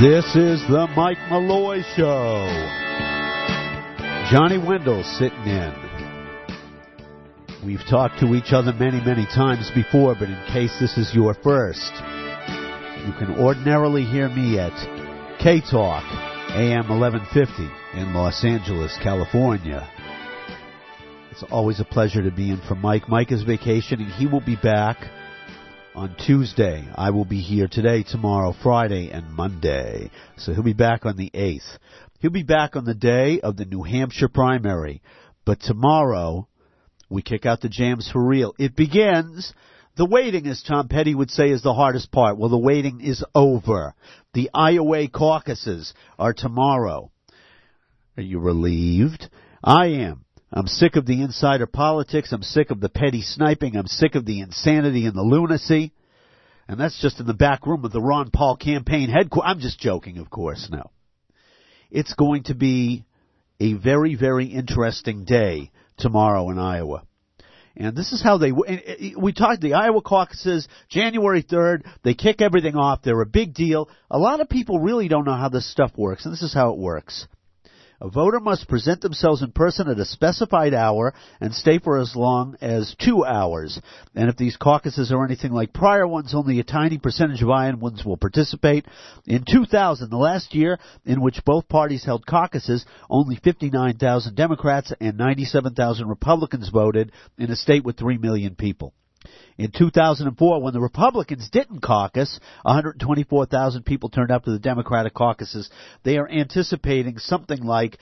This is the Mike Malloy Show. Johnny Wendell sitting in. We've talked to each other many, many times before, but in case this is your first, you can ordinarily hear me at K-Talk, AM 1150 in Los Angeles, California. It's always a pleasure to be in for Mike. Mike is vacationing. He will be back on Tuesday. I will be here today, tomorrow, Friday, and Monday. So he'll be back on the 8th. He'll be back on the day of the New Hampshire primary. But tomorrow, we kick out the jams for real. It begins. The waiting, as Tom Petty would say, is the hardest part. Well, the waiting is over. The Iowa caucuses are tomorrow. Are you relieved? I am. I'm sick of the insider politics. I'm sick of the petty sniping. I'm sick of the insanity and the lunacy. And that's just in the back room of the Ron Paul campaign headquarters. I'm just joking, of course, no. It's going to be a very, very interesting day tomorrow in Iowa. And this is how we talked, the Iowa caucuses, January 3rd, they kick everything off. They're a big deal. A lot of people really don't know how this stuff works, and this is how it works. A voter must present themselves in person at a specified hour and stay for as long as 2 hours. And if these caucuses are anything like prior ones, only a tiny percentage of Iowans will participate. In 2000, the last year in which both parties held caucuses, only 59,000 Democrats and 97,000 Republicans voted in a state with 3 million people. In 2004, when the Republicans didn't caucus, 124,000 people turned out to the Democratic caucuses. They are anticipating something like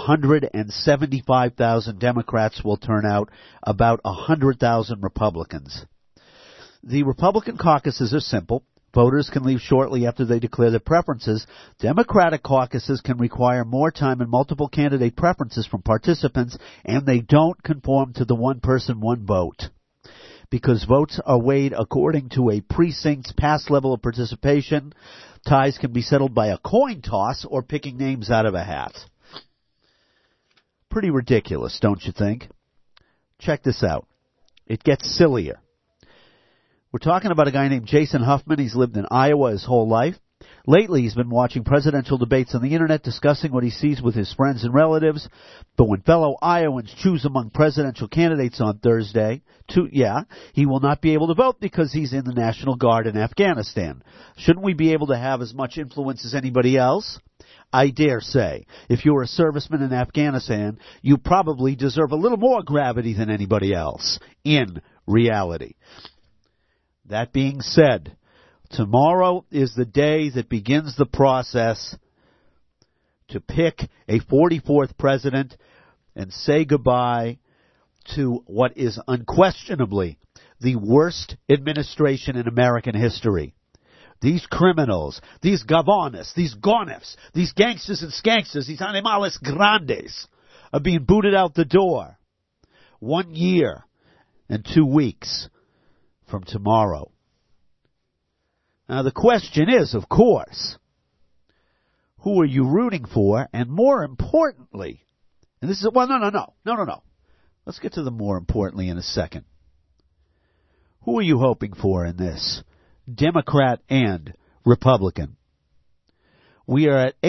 175,000 Democrats will turn out, about 100,000 Republicans. The Republican caucuses are simple. Voters can leave shortly after they declare their preferences. Democratic caucuses can require more time and multiple candidate preferences from participants, and they don't conform to the one person, one vote. Because votes are weighed according to a precinct's past level of participation, ties can be settled by a coin toss or picking names out of a hat. Pretty ridiculous, don't you think? Check this out. It gets sillier. We're talking about a guy named Jason Huffman. He's lived in Iowa his whole life. Lately, he's been watching presidential debates on the Internet, discussing what he sees with his friends and relatives. But when fellow Iowans choose among presidential candidates on Thursday, he will not be able to vote because he's in the National Guard in Afghanistan. Shouldn't we be able to have as much influence as anybody else? I dare say, if you're a serviceman in Afghanistan, you probably deserve a little more gravity than anybody else, in reality. That being said, tomorrow is the day that begins the process to pick a 44th president and say goodbye to what is unquestionably the worst administration in American history. These criminals, these gavones, these gonefs, these gangsters and skanksters, these animales grandes are being booted out the door 1 year and 2 weeks from tomorrow. Now, the question is, of course, who are you rooting for? And more importantly, and this is, no. Let's get to the more importantly in a second. Who are you hoping for in this? Democrat and Republican. We are at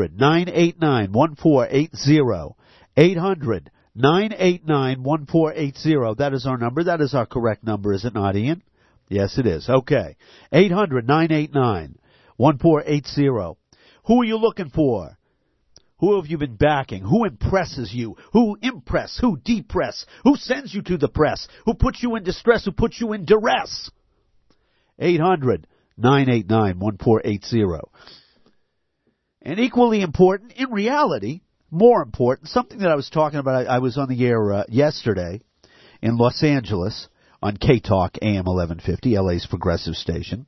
800-989-1480. 800-989-1480. That is our number. That is our correct number, is it not, Ian? Yes, it is. Okay. 800-989-1480. Who are you looking for? Who have you been backing? Who impresses you? Who impress? Who depress? Who sends you to the press? Who puts you in distress? Who puts you in duress? 800-989-1480. And equally important, in reality, more important, something that I was talking about, I was on the air yesterday in Los Angeles, on K-Talk, AM 1150, LA's progressive station.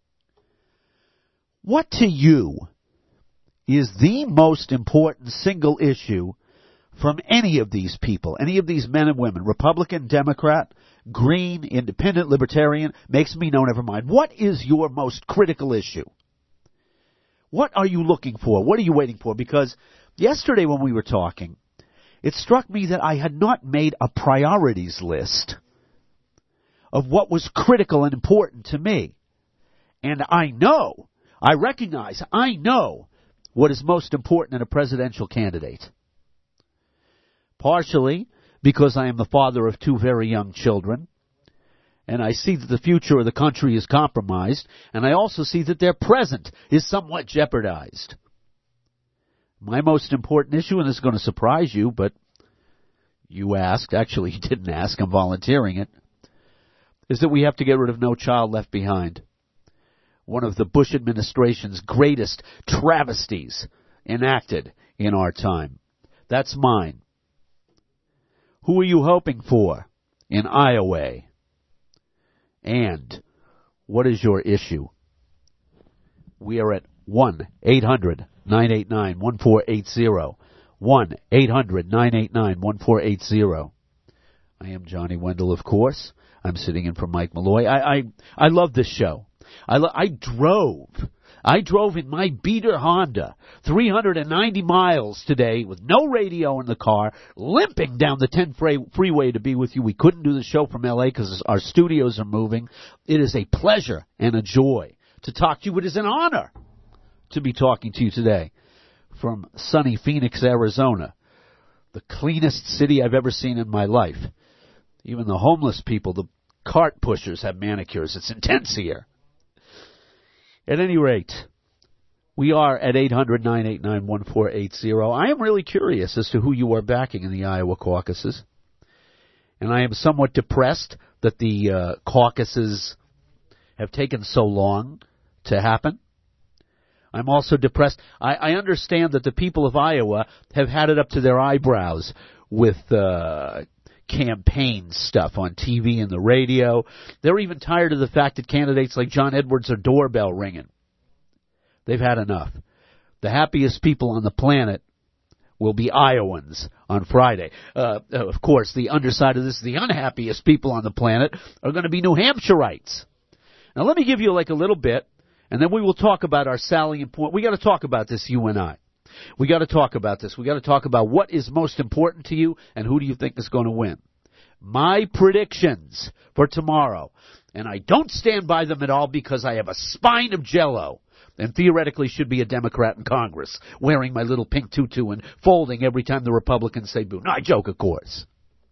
What to you is the most important single issue from any of these people, any of these men and women, Republican, Democrat, Green, Independent, Libertarian, makes me no never mind. What is your most critical issue? What are you looking for? What are you waiting for? Because yesterday when we were talking, it struck me that I had not made a priorities list of what was critical and important to me. And I know I recognize, I know what is most important in a presidential candidate. Partially because I am the father of 2 very young children, and I see that the future of the country is compromised, and I also see that their present is somewhat jeopardized. My most important issue, and this is going to surprise you, but you asked, actually you didn't ask, I'm volunteering it, is that we have to get rid of No Child Left Behind. One of the Bush administration's greatest travesties enacted in our time. That's mine. Who are you hoping for in Iowa? And what is your issue? We are at 1-800-989-1480. 1-800-989-1480. I am Johnny Wendell, of course. I'm sitting in for Mike Malloy. I love this show. I drove in my beater Honda 390 miles today with no radio in the car, limping down the 10 freeway to be with you. We couldn't do the show from L.A. because our studios are moving. It is a pleasure and a joy to talk to you. It is an honor to be talking to you today from sunny Phoenix, Arizona, the cleanest city I've ever seen in my life. Even the homeless people, the cart pushers, have manicures. It's intense here. At any rate, we are at 800-989-1480. I am really curious as to who you are backing in the Iowa caucuses. And I am somewhat depressed that the caucuses have taken so long to happen. I'm also depressed. I understand that the people of Iowa have had it up to their eyebrows with campaign stuff on TV and the radio. They're even tired of the fact that candidates like John Edwards are doorbell ringing. They've had enough. The happiest people on the planet will be Iowans on Friday. Of course, the underside of this, the unhappiest people on the planet are going to be New Hampshireites. Now, let me give you like a little bit, and then we will talk about our salient point. We got to talk about this, you and I. We got to talk about this. We got to talk about what is most important to you and who do you think is going to win. My predictions for tomorrow, and I don't stand by them at all because I have a spine of jello and theoretically should be a Democrat in Congress, wearing my little pink tutu and folding every time the Republicans say boo. No, I joke, of course.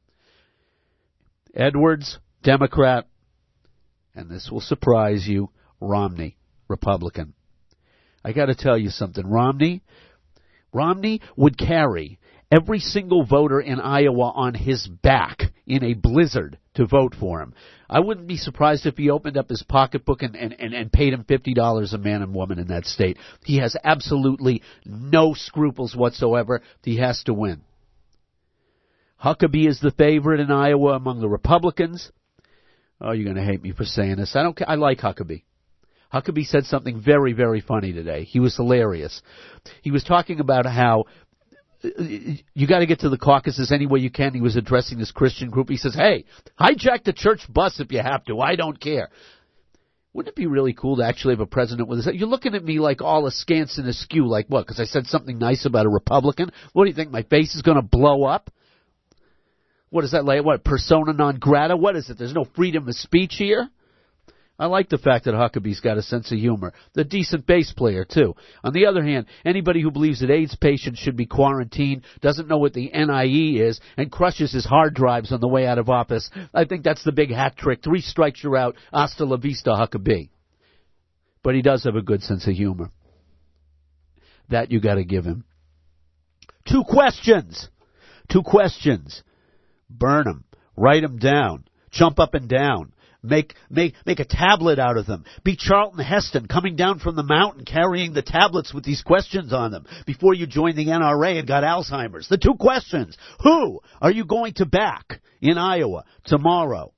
Edwards, Democrat, and this will surprise you, Romney, Republican. I got to tell you something. Romney would carry every single voter in Iowa on his back in a blizzard to vote for him. I wouldn't be surprised if he opened up his pocketbook and paid him $50 a man and woman in that state. He has absolutely no scruples whatsoever. He has to win. Huckabee is the favorite in Iowa among the Republicans. Oh, you're going to hate me for saying this. I don't care. I like Huckabee. Huckabee said something very, very funny today. He was hilarious. He was talking about how you got to get to the caucuses any way you can. He was addressing this Christian group. He says, hey, hijack the church bus if you have to. I don't care. Wouldn't it be really cool to actually have a president with this? You're looking at me like all askance and askew. Like what? Because I said something nice about a Republican? What do you think? My face is going to blow up? What is that like? What, persona non grata? What is it? There's no freedom of speech here? I like the fact that Huckabee's got a sense of humor. The decent bass player, too. On the other hand, anybody who believes that AIDS patients should be quarantined, doesn't know what the NIE is, and crushes his hard drives on the way out of office, I think that's the big hat trick. 3 strikes, you're out. Hasta la vista, Huckabee. But he does have a good sense of humor. That you got to give him. 2 questions. 2 questions. Burn them. Write them down. Jump up and down. Make a tablet out of them. Be Charlton Heston coming down from the mountain carrying the tablets with these questions on them before you joined the NRA and got Alzheimer's. The 2 questions. Who are you going to back in Iowa tomorrow?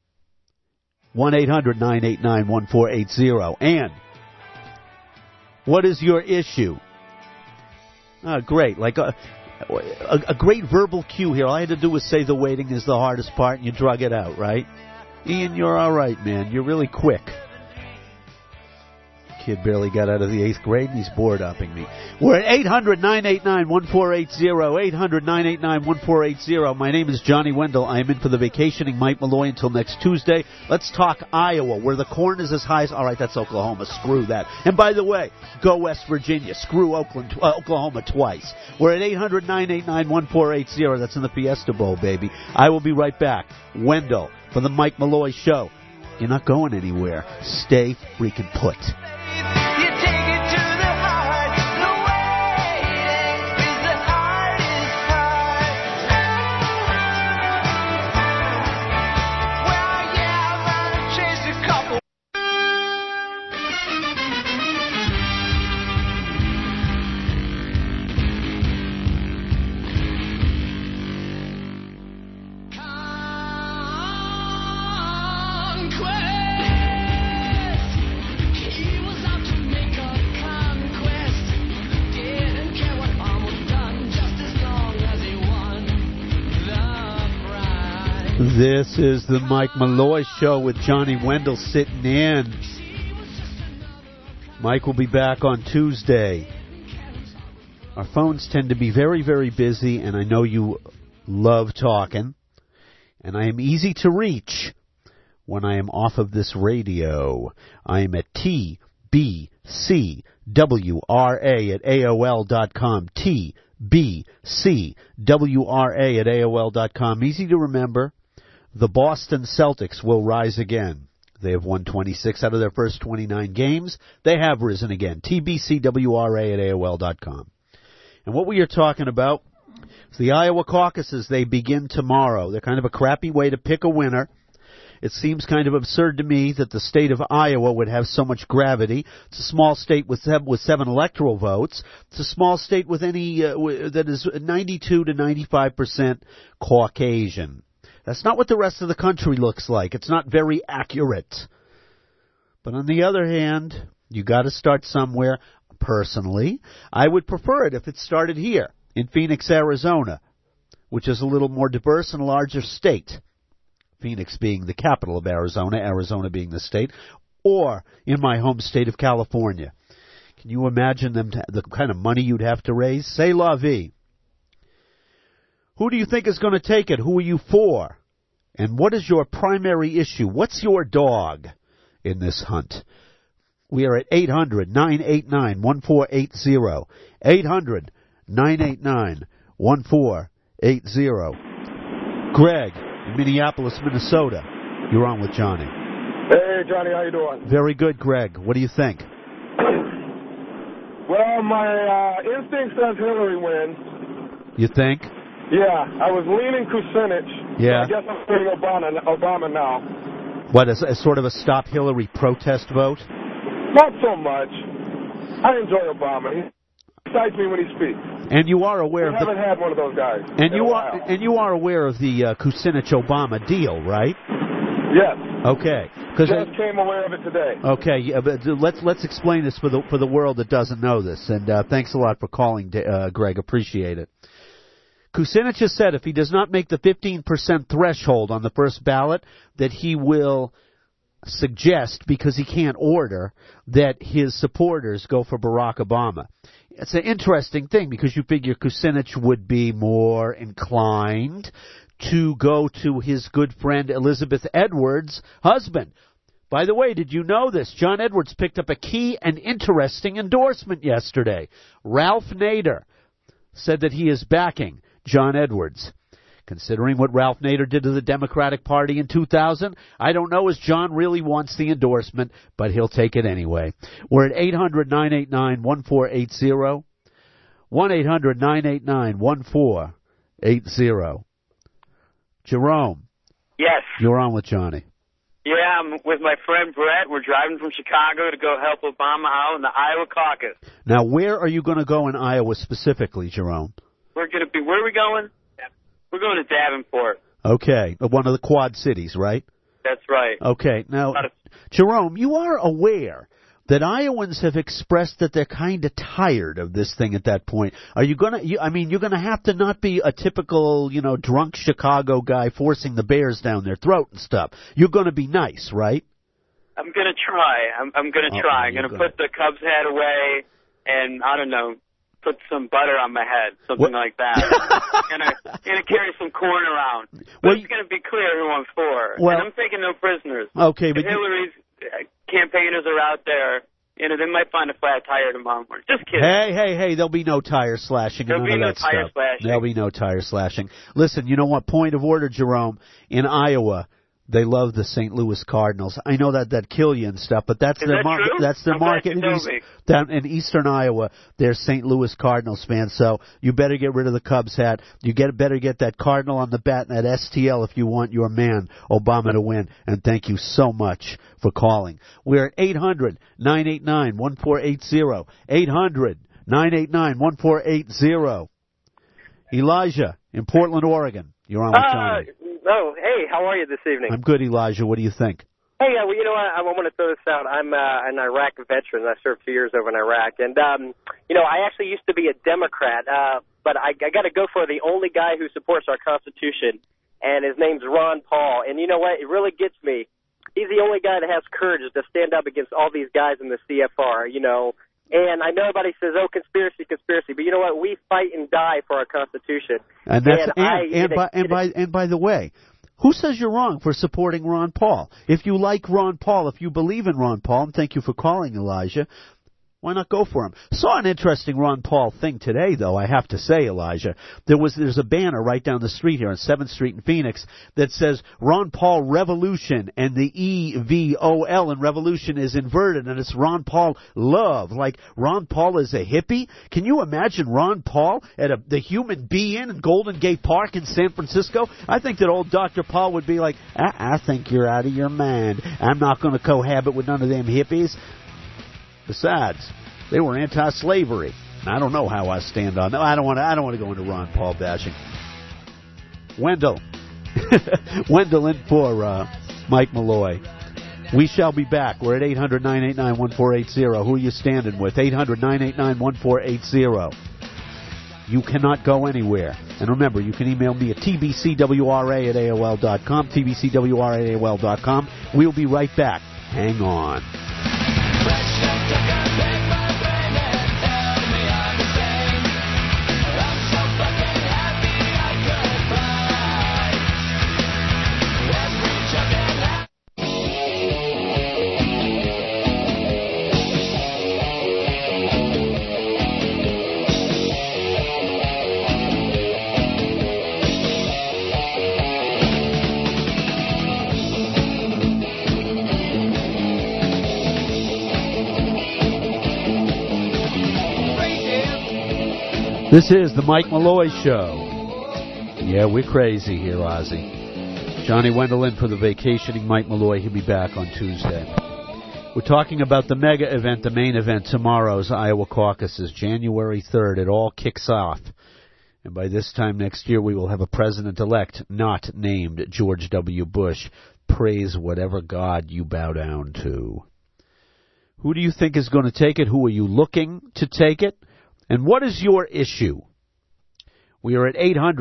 1-800-989-1480. And what is your issue? Great. Like a great verbal cue here. All I had to do was say the waiting is the hardest part, and you drug it out, right? Ian, you're all right, man. You're really quick. Kid barely got out of the 8th grade and he's board-upping me. We're at 800-989-1480, 800-989-1480. My name is Johnny Wendell. I am in for the vacationing Mike Malloy until next Tuesday. Let's talk Iowa, where the corn is as high as... All right, that's Oklahoma. Screw that. And by the way, go West Virginia. Screw Oklahoma twice. We're at 800-989-1480. That's in the Fiesta Bowl, baby. I will be right back. Wendell for the Mike Malloy Show. You're not going anywhere. Stay freaking put. This is the Mike Malloy Show with Johnny Wendell sitting in. Mike will be back on Tuesday. Our phones tend to be very, very busy, and I know you love talking. And I am easy to reach when I am off of this radio. I am at tbcwra@aol.com. tbcwra@aol.com. Easy to remember. The Boston Celtics will rise again. They have won 26 out of their first 29 games. They have risen again. tbcwra@aol.com. And what we are talking about is the Iowa caucuses. They begin tomorrow. They're kind of a crappy way to pick a winner. It seems kind of absurd to me that the state of Iowa would have so much gravity. It's a small state with 7 electoral votes. It's a small state with that is 92 to 95% Caucasian. That's not what the rest of the country looks like. It's not very accurate. But on the other hand, you got to start somewhere. Personally, I would prefer it if it started here in Phoenix, Arizona, which is a little more diverse and larger state. Phoenix being the capital of Arizona, Arizona being the state, or in my home state of California. Can you imagine the kind of money you'd have to raise? C'est la vie. Who do you think is going to take it? Who are you for? And what is your primary issue? What's your dog in this hunt? We are at 800-989-1480. 800-989-1480. Greg in Minneapolis, Minnesota. You're on with Johnny. Hey, Johnny, how you doing? Very good, Greg. What do you think? Well, my instinct says Hillary wins. You think? Yeah, I was leaning Kucinich. Yeah. I guess I'm putting Obama now. What, as sort of a Stop Hillary protest vote? Not so much. I enjoy Obama. He excites me when he speaks. And you are aware I haven't had one of those guys. And you are aware of the Kucinich-Obama deal, right? Yes. Okay. Just came aware of it today. Okay, yeah, but let's explain this for the world that doesn't know this. And thanks a lot for calling, Greg. Appreciate it. Kucinich has said if he does not make the 15% threshold on the first ballot, that he will suggest, because he can't order, that his supporters go for Barack Obama. It's an interesting thing because you figure Kucinich would be more inclined to go to his good friend Elizabeth Edwards' husband. By the way, did you know this? John Edwards picked up a key and interesting endorsement yesterday. Ralph Nader said that he is backing John Edwards. Considering what Ralph Nader did to the Democratic Party in 2000, I don't know as John really wants the endorsement, but he'll take it anyway. We're at 800-989-1480, 1-800-989-1480. Jerome. Yes. You're on with Johnny. Yeah, I'm with my friend Brett. We're driving from Chicago to go help Obama out in the Iowa caucus. Now, where are you going to go in Iowa specifically, Jerome? Where are we going? We're going to Davenport. Okay, one of the Quad Cities, right? That's right. Okay, now, Jerome, you are aware that Iowans have expressed that they're kind of tired of this thing at that point. Are you going to, you're going to have to not be a typical, drunk Chicago guy forcing the bears down their throat and stuff. You're going to be nice, right? I'm going to try. I'm going to try. I'm going to put the Cubs hat away and, I don't know, put some butter on my head, something like that. I'm going to carry some corn around. But it's going to be clear who I'm for. And I'm taking no prisoners. Okay, but Hillary's campaigners are out there. You know, they might find a flat tire tomorrow morning. Just kidding. Hey, there'll be no tire slashing. There'll be no tire slashing. There'll be no tire slashing. Listen, you know what? Point of order, Jerome. In Iowa, they love the St. Louis Cardinals. I know that kill you and stuff, but that's their market. That's their market. Down in eastern Iowa, they're St. Louis Cardinals fans. So you better get rid of the Cubs hat. You better get that Cardinal on the bat and that STL if you want your man Obama to win. And thank you so much for calling. We're at 800-989-1480. 800-989-1480. Elijah in Portland, Oregon. You're on with Johnny. Oh, hey, how are you this evening? I'm good, Elijah. What do you think? Hey, well, you know what? I want to throw this out. I'm an Iraq veteran. I served 2 years over in Iraq. And, you know, I actually used to be a Democrat, but I got to go for the only guy who supports our Constitution, and his name's Ron Paul. And you know what? It really gets me. He's the only guy that has courage to stand up against all these guys in the CFR, you know. And I know everybody says, "Oh, conspiracy," but you know what? We fight and die for our Constitution. And by the way, who says you're wrong for supporting Ron Paul? If you like Ron Paul, if you believe in Ron Paul, and thank you for calling, Elijah, why not go for him? Saw an interesting Ron Paul thing today, though, I have to say, Elijah. There's a banner right down the street here on 7th Street in Phoenix that says Ron Paul Revolution, and the EVOL in Revolution is inverted, and it's Ron Paul Love. Like Ron Paul is a hippie? Can you imagine Ron Paul at the Human Bee Inn in Golden Gate Park in San Francisco? I think that old Dr. Paul would be like, I think you're out of your mind. I'm not going to cohabit with none of them hippies. Besides, they were anti-slavery. I don't know how I stand on that. I don't want to go into Ron Paul bashing. Wendell in for Mike Malloy. We shall be back. We're at 800-989-1480. Who are you standing with? 800-989-1480. You cannot go anywhere. And remember, you can email me at tbcwra@aol.com, tbcwra@aol.com. We'll be right back. Hang on. This is the Mike Malloy Show. Yeah, we're crazy here, Ozzy. Johnny Wendell in for the vacationing Mike Malloy. He'll be back on Tuesday. We're talking about the mega event, the main event, tomorrow's Iowa caucuses, January 3rd. It all kicks off. And by this time next year, we will have a president-elect not named George W. Bush. Praise whatever God you bow down to. Who do you think is going to take it? Who are you looking to take it? And what is your issue? We are at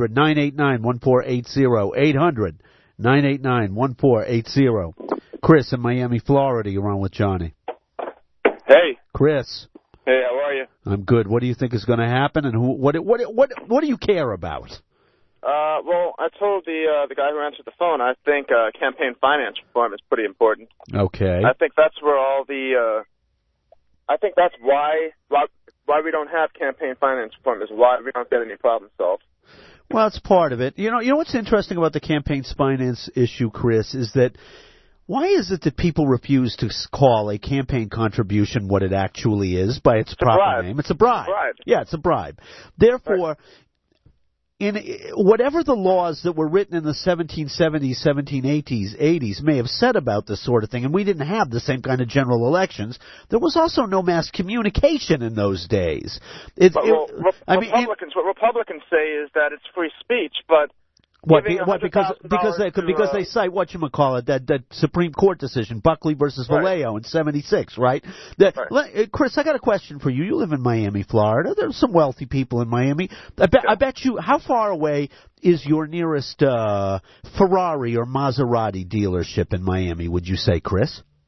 800-989-1480. 800-989-1480. Chris in Miami, Florida. You're on with Johnny. Hey. Chris. Hey, how are you? I'm good. What do you think is going to happen, and what do you care about? Well, I told the guy who answered the phone, I think campaign finance reform is pretty important. Okay. I think that's where all the I think that's why we don't have campaign finance reform, is why we don't get any problem solved. Well, it's part of it. You know what's interesting about the campaign finance issue, Chris, is that why is it that people refuse to call a campaign contribution what it actually is by its proper name? It's a bribe. Yeah, it's a bribe. Therefore, in whatever the laws that were written in the 1770s, 1780s may have said about this sort of thing, and we didn't have the same kind of general elections, there was also no mass communication in those days. What Republicans say is that it's free speech, but because they cite whatchamacallit, that Supreme Court decision, Buckley versus Vallejo in 76, right? Chris, I got a question for you. You live in Miami, Florida. There's some wealthy people in Miami. I bet you, how far away is your nearest Ferrari or Maserati dealership in Miami, would you say, Chris? Well, I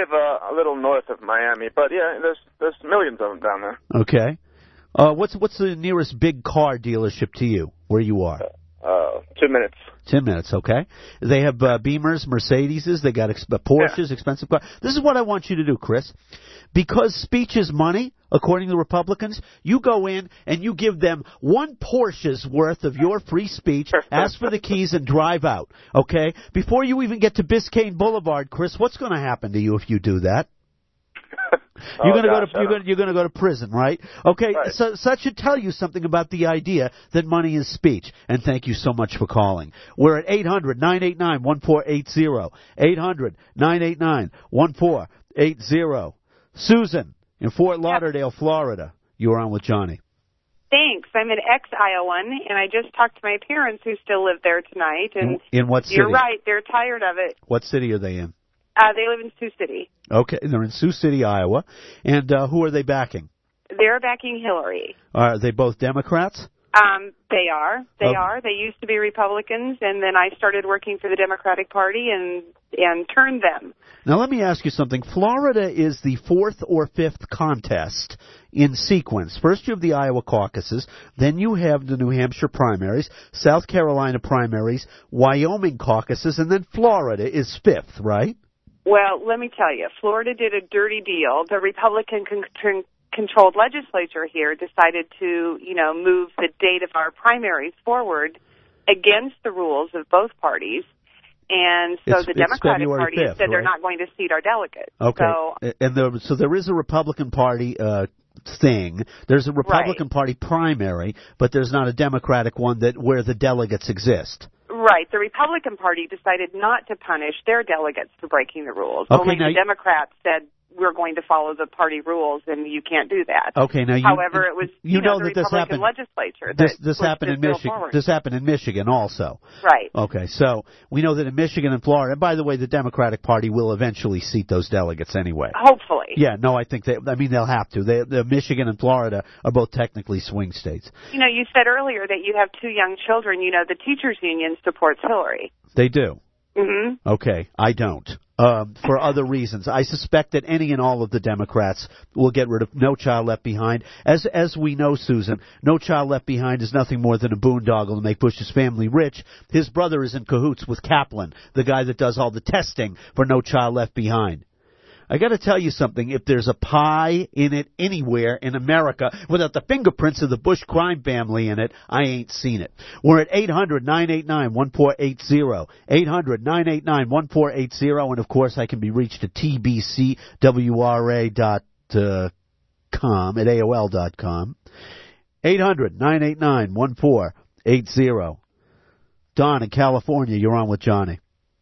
live a little north of Miami, but yeah, there's millions of them down there. Okay. What's the nearest big car dealership to you, where you are? 2 minutes. 10 minutes, okay. They have Beamers, Mercedeses, they got Porsches, expensive cars. This is what I want you to do, Chris. Because speech is money, according to Republicans, you go in and you give them one Porsche's worth of your free speech, ask for the keys, and drive out, okay? Before you even get to Biscayne Boulevard, Chris, what's going to happen to you if you do that? You're going to go to prison, right? Okay, right. So that should tell you something about the idea that money is speech. And thank you so much for calling. We're at 800-989-1480. 800-989-1480. Susan in Fort Lauderdale, Florida. You're on with Johnny. Thanks. I'm an ex-Iowan, and I just talked to my parents who still live there tonight. And in what city? You're right. They're tired of it. What city are they in? They live in Sioux City. Okay, they're in Sioux City, Iowa. And who are they backing? They're backing Hillary. Are they both Democrats? They are. They are. They used to be Republicans, and then I started working for the Democratic Party and turned them. Now, let me ask you something. Florida is the fourth or fifth contest in sequence. First, you have the Iowa caucuses. Then you have the New Hampshire primaries, South Carolina primaries, Wyoming caucuses, and then Florida is fifth, right? Well, let me tell you, Florida did a dirty deal. The Republican-controlled legislature here decided to, move the date of our primaries forward against the rules of both parties. And so the Democratic Party 5th, said they're not going to seat our delegates. Okay. So there is a Republican Party thing. There's a Republican Party primary, but there's not a Democratic one where the delegates exist. Right. The Republican Party decided not to punish their delegates for breaking the rules. Okay, only the Democrats said we're going to follow the party rules, and you can't do that. Okay, now however, it was the Republican this happened, legislature. This happened in Michigan. This happened in Michigan also. Right. Okay, so we know that in Michigan and Florida. And by the way, the Democratic Party will eventually seat those delegates anyway. Hopefully. Yeah. No, I think they'll have to. The Michigan and Florida are both technically swing states. You said earlier that you have two young children. The teachers union supports Hillary. They do. Mm-hmm. Okay, I don't. For other reasons. I suspect that any and all of the Democrats will get rid of No Child Left Behind. As we know, Susan, No Child Left Behind is nothing more than a boondoggle to make Bush's family rich. His brother is in cahoots with Kaplan, the guy that does all the testing for No Child Left Behind. I got to tell you something. If there's a pie in it anywhere in America without the fingerprints of the Bush crime family in it, I ain't seen it. We're at 800-989-1480. 800-989-1480. And, of course, I can be reached at tbcwra.com, at AOL.com. 800-989-1480. Don in California, you're on with Johnny.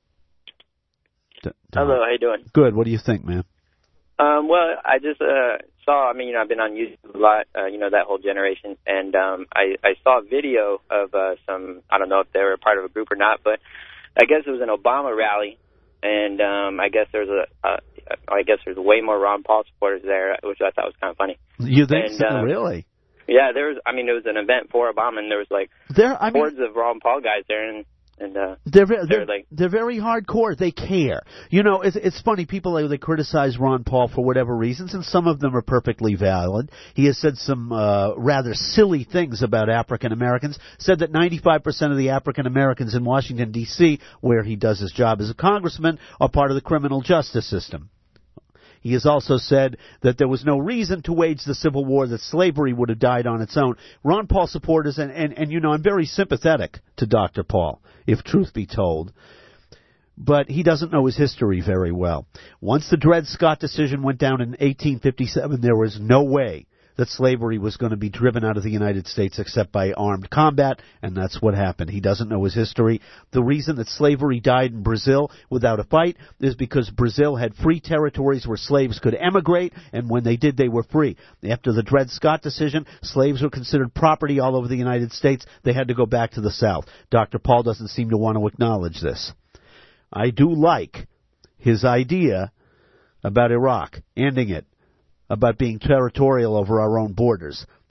Hello, how you doing? Good. What do you think, man? Well, I just saw, I've been on YouTube a lot, that whole generation, and I saw a video of some, I don't know if they were a part of a group or not, but I guess it was an Obama rally, and I guess there's way more Ron Paul supporters there, which I thought was kind of funny. You think so? Really? Yeah, it was an event for Obama, and there was hordes of Ron Paul guys there, and they're very hardcore. They care. It's funny. People they criticize Ron Paul for whatever reasons, and some of them are perfectly valid. He has said some rather silly things about African Americans. Said that 95% of the African Americans in Washington D.C., where he does his job as a congressman, are part of the criminal justice system. He has also said that there was no reason to wage the Civil War, that slavery would have died on its own. Ron Paul supporters, and I'm very sympathetic to Dr. Paul, if truth be told. But he doesn't know his history very well. Once the Dred Scott decision went down in 1857, there was no way that slavery was going to be driven out of the United States except by armed combat, and that's what happened. He doesn't know his history. The reason that slavery died in Brazil without a fight is because Brazil had free territories where slaves could emigrate, and when they did, they were free. After the Dred Scott decision, slaves were considered property all over the United States. They had to go back to the South. Dr. Paul doesn't seem to want to acknowledge this. I do like his idea about Iraq, ending it, about being territorial over our own borders.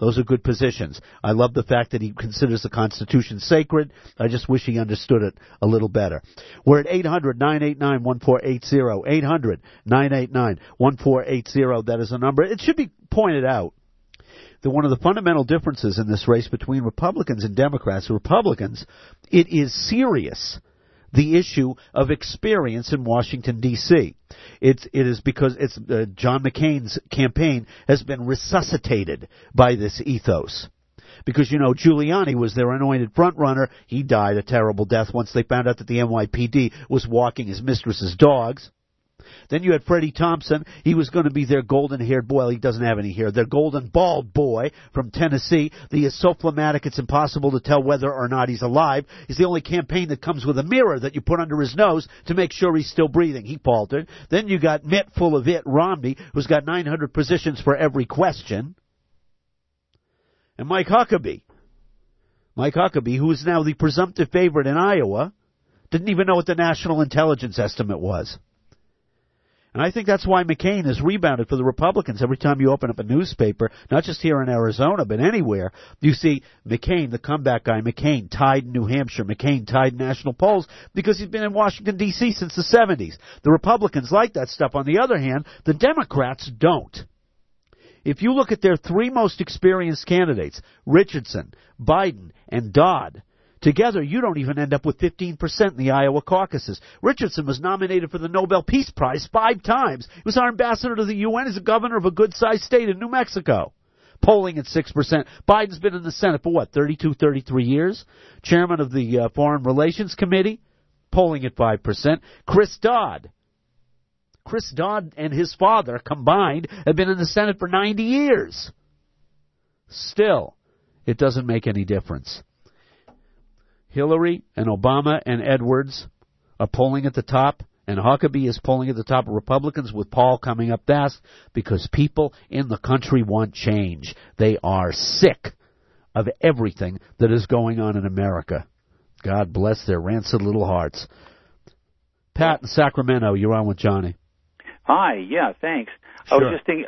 Those are good positions. I love the fact that he considers the Constitution sacred. I just wish he understood it a little better. We're at 800-989-1480. 800-989-1480. That is a number. It should be pointed out that one of the fundamental differences in this race between Republicans and Democrats, it is serious, the issue of experience in Washington, D.C. It is because John McCain's campaign has been resuscitated by this ethos. Because, Giuliani was their anointed front-runner. He died a terrible death once they found out that the NYPD was walking his mistress's dogs. Then you had Freddie Thompson. He was going to be their golden-haired boy. Well, he doesn't have any hair. Their golden bald boy from Tennessee. He is so phlegmatic it's impossible to tell whether or not he's alive. He's the only campaign that comes with a mirror that you put under his nose to make sure he's still breathing. He faltered. Then you got Mitt full of it, Romney, who's got 900 positions for every question. And Mike Huckabee, who is now the presumptive favorite in Iowa, didn't even know what the national intelligence estimate was. And I think that's why McCain has rebounded for the Republicans. Every time you open up a newspaper, not just here in Arizona, but anywhere, you see McCain, the comeback guy, McCain tied in New Hampshire, McCain tied national polls, because he's been in Washington, D.C. since the 70s. The Republicans like that stuff. On the other hand, the Democrats don't. If you look at their three most experienced candidates, Richardson, Biden, and Dodd, together, you don't even end up with 15% in the Iowa caucuses. Richardson was nominated for the Nobel Peace Prize 5 times. He was our ambassador to the UN as a governor of a good-sized state in New Mexico, polling at 6%. Biden's been in the Senate for, 32, 33 years? Chairman of the Foreign Relations Committee, polling at 5%. Chris Dodd and his father combined have been in the Senate for 90 years. Still, it doesn't make any difference. Hillary and Obama and Edwards are polling at the top, and Huckabee is polling at the top of Republicans, with Paul coming up fast, because people in the country want change. They are sick of everything that is going on in America. God bless their rancid little hearts. Pat in Sacramento, you're on with Johnny. Hi, yeah, thanks. Sure.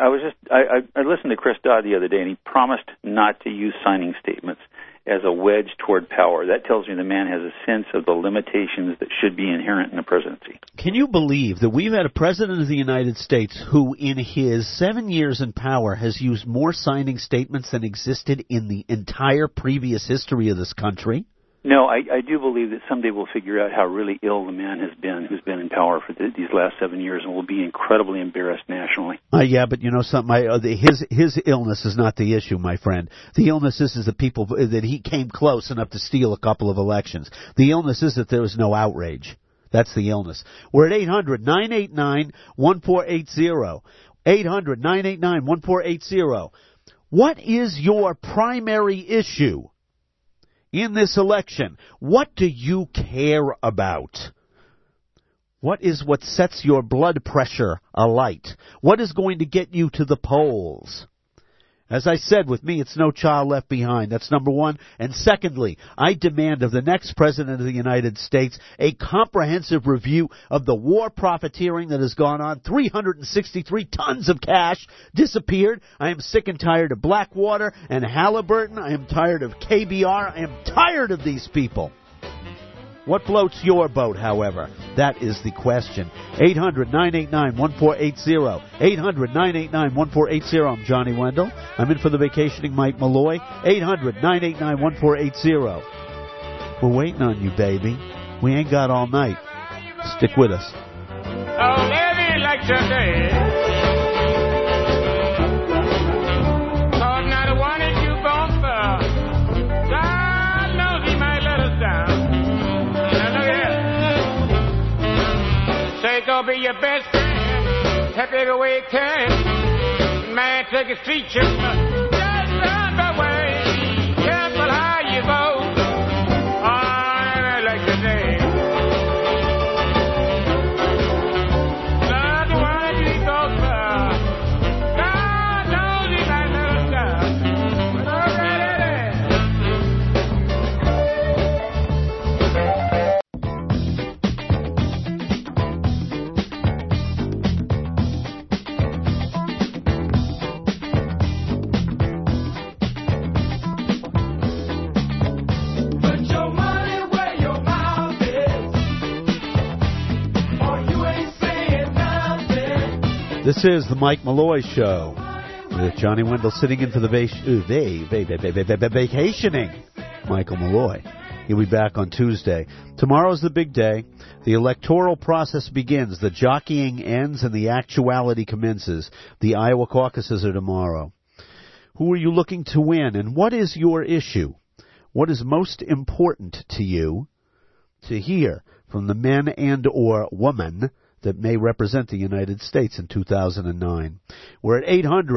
I listened to Chris Dodd the other day, and he promised not to use signing statements as a wedge toward power. That tells me the man has a sense of the limitations that should be inherent in the presidency. Can you believe that we've had a president of the United States who, in his 7 years in power, has used more signing statements than existed in the entire previous history of this country? No, I do believe that someday we'll figure out how really ill the man has been who's been in power for these last 7 years, and will be incredibly embarrassed nationally. Yeah, but you know something? His illness is not the issue, my friend. The illness is the people that he came close enough to steal a couple of elections. The illness is that there was no outrage. That's the illness. We're at 800-989-1480. 800-989-1480. What is your primary issue in this election? What do you care about? What sets your blood pressure alight? What is going to get you to the polls? As I said, with me, it's no child left behind. That's number one. And secondly, I demand of the next president of the United States a comprehensive review of the war profiteering that has gone on. 363 tons of cash disappeared. I am sick and tired of Blackwater and Halliburton. I am tired of KBR. I am tired of these people. What floats your boat, however? That is the question. 800-989-1480. 800-989-1480. I'm Johnny Wendell. I'm in for the vacationing Mike Malloy. 800-989-1480. We're waiting on you, baby. We ain't got all night. Stick with us. Oh, baby, like today. Cause not a one of you gonna fall. God knows he might let us down. Say, go be your best friend. Help every way you can. Man, take his feature. Just run the way. Careful how you go. I like to say. Love the one you go for. God knows he might let us down. But This is the Mike Malloy Show with Johnny Wendell sitting in for the vacationing Michael Malloy. He'll be back on Tuesday. Tomorrow's the big day. The electoral process begins. The jockeying ends and the actuality commences. The Iowa caucuses are tomorrow. Who are you looking to win, and what is your issue? What is most important to you to hear from the men and or woman that may represent the United States in 2009? We're at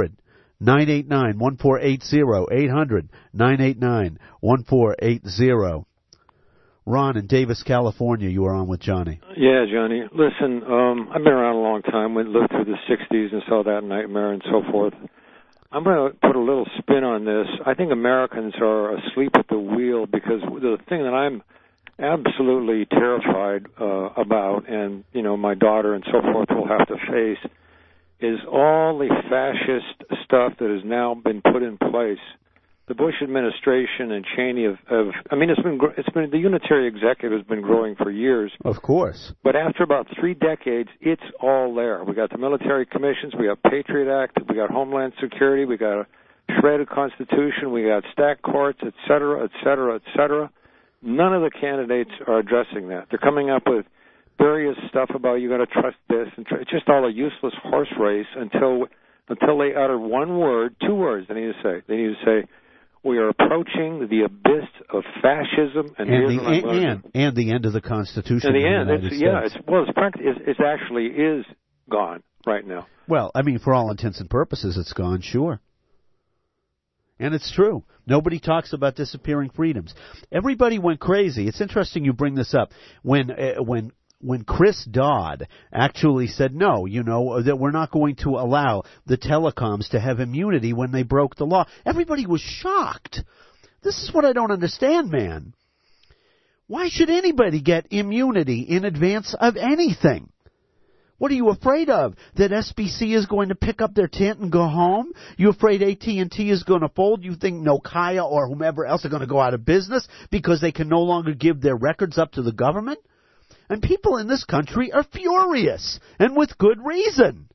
800-989-1480, 800-989-1480. Ron in Davis, California, you are on with Johnny. Yeah, Johnny. Listen, I've been around a long time. We lived through the 60s and saw that nightmare and so forth. I'm going to put a little spin on this. I think Americans are asleep at the wheel because the thing that I'm absolutely terrified about, and, you know, my daughter and so forth will have to face, is all the fascist stuff that has now been put in place. The Bush administration and Cheney it's been the unitary executive has been growing for years. Of course. But after about 3 decades, it's all there. We got the military commissions, we got Patriot Act, we got Homeland Security, we got a shredded Constitution, we got stacked courts, et cetera, et cetera, et cetera. None of the candidates are addressing that. They're coming up with various stuff about you got to trust this, and it's just all a useless horse race until they utter one word, 2 words. They need to say, we are approaching the abyss of fascism and the end of the Constitution. And the end, it actually is gone right now. Well, I mean, for all intents and purposes, it's gone, sure. And it's true. Nobody talks about disappearing freedoms. Everybody went crazy. It's interesting you bring this up. When Chris Dodd actually said, no, you know, that we're not going to allow the telecoms to have immunity when they broke the law, everybody was shocked. This is what I don't understand, man. Why should anybody get immunity in advance of anything? What are you afraid of? That SBC is going to pick up their tent and go home? You afraid AT&T is going to fold? You think Nokia or whomever else are going to go out of business because they can no longer give their records up to the government? And people in this country are furious, and with good reason.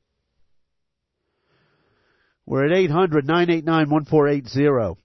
We're at 800-989-1480.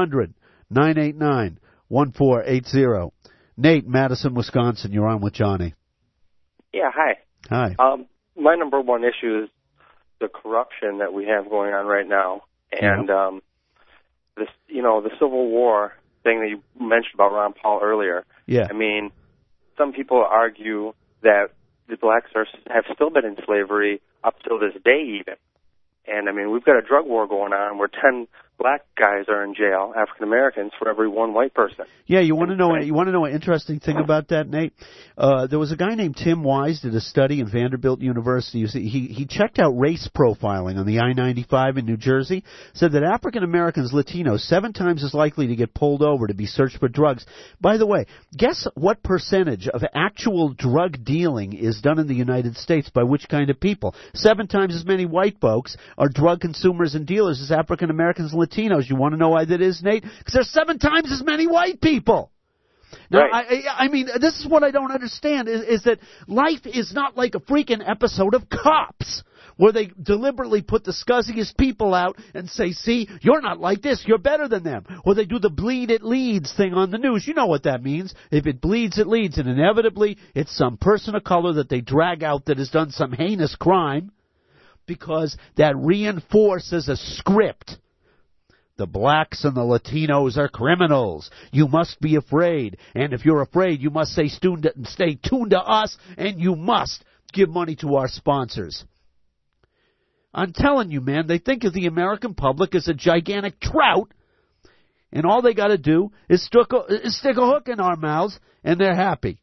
800-989-1480. Nate, Madison, Wisconsin, you're on with Johnny. Yeah, hi. Hi. My number one issue is the corruption that we have going on right now. And, the Civil War thing that you mentioned about Ron Paul earlier. Yeah. I mean, some people argue that the blacks have still been in slavery up till this day even. And, I mean, we've got a drug war going on where 10 black guys are in jail, African Americans, for every 1 white person. Yeah, you want to know an interesting thing about that, Nate? There was a guy named Tim Wise did a study in Vanderbilt University. He checked out race profiling on the I-95 in New Jersey, said that African Americans, Latinos, 7 times as likely to get pulled over to be searched for drugs. By the way, guess what percentage of actual drug dealing is done in the United States by which kind of people? 7 times as many white folks are drug consumers and dealers as African Americans and Latinos. You want to know why that is, Nate? Because there's 7 times as many white people. Now, right. I mean, this is what I don't understand, is that life is not like a freaking episode of Cops, where they deliberately put the scuzziest people out and say, see, you're not like this, you're better than them. Or they do the bleed it leads thing on the news. You know what that means. If it bleeds, it leads, and inevitably it's some person of color that they drag out that has done some heinous crime, because that reinforces a script. The blacks and the Latinos are criminals. You must be afraid. And if you're afraid, you must stay tuned to us, and you must give money to our sponsors. I'm telling you, man, they think of the American public as a gigantic trout, and all they got to do is stick a hook in our mouths, and they're happy.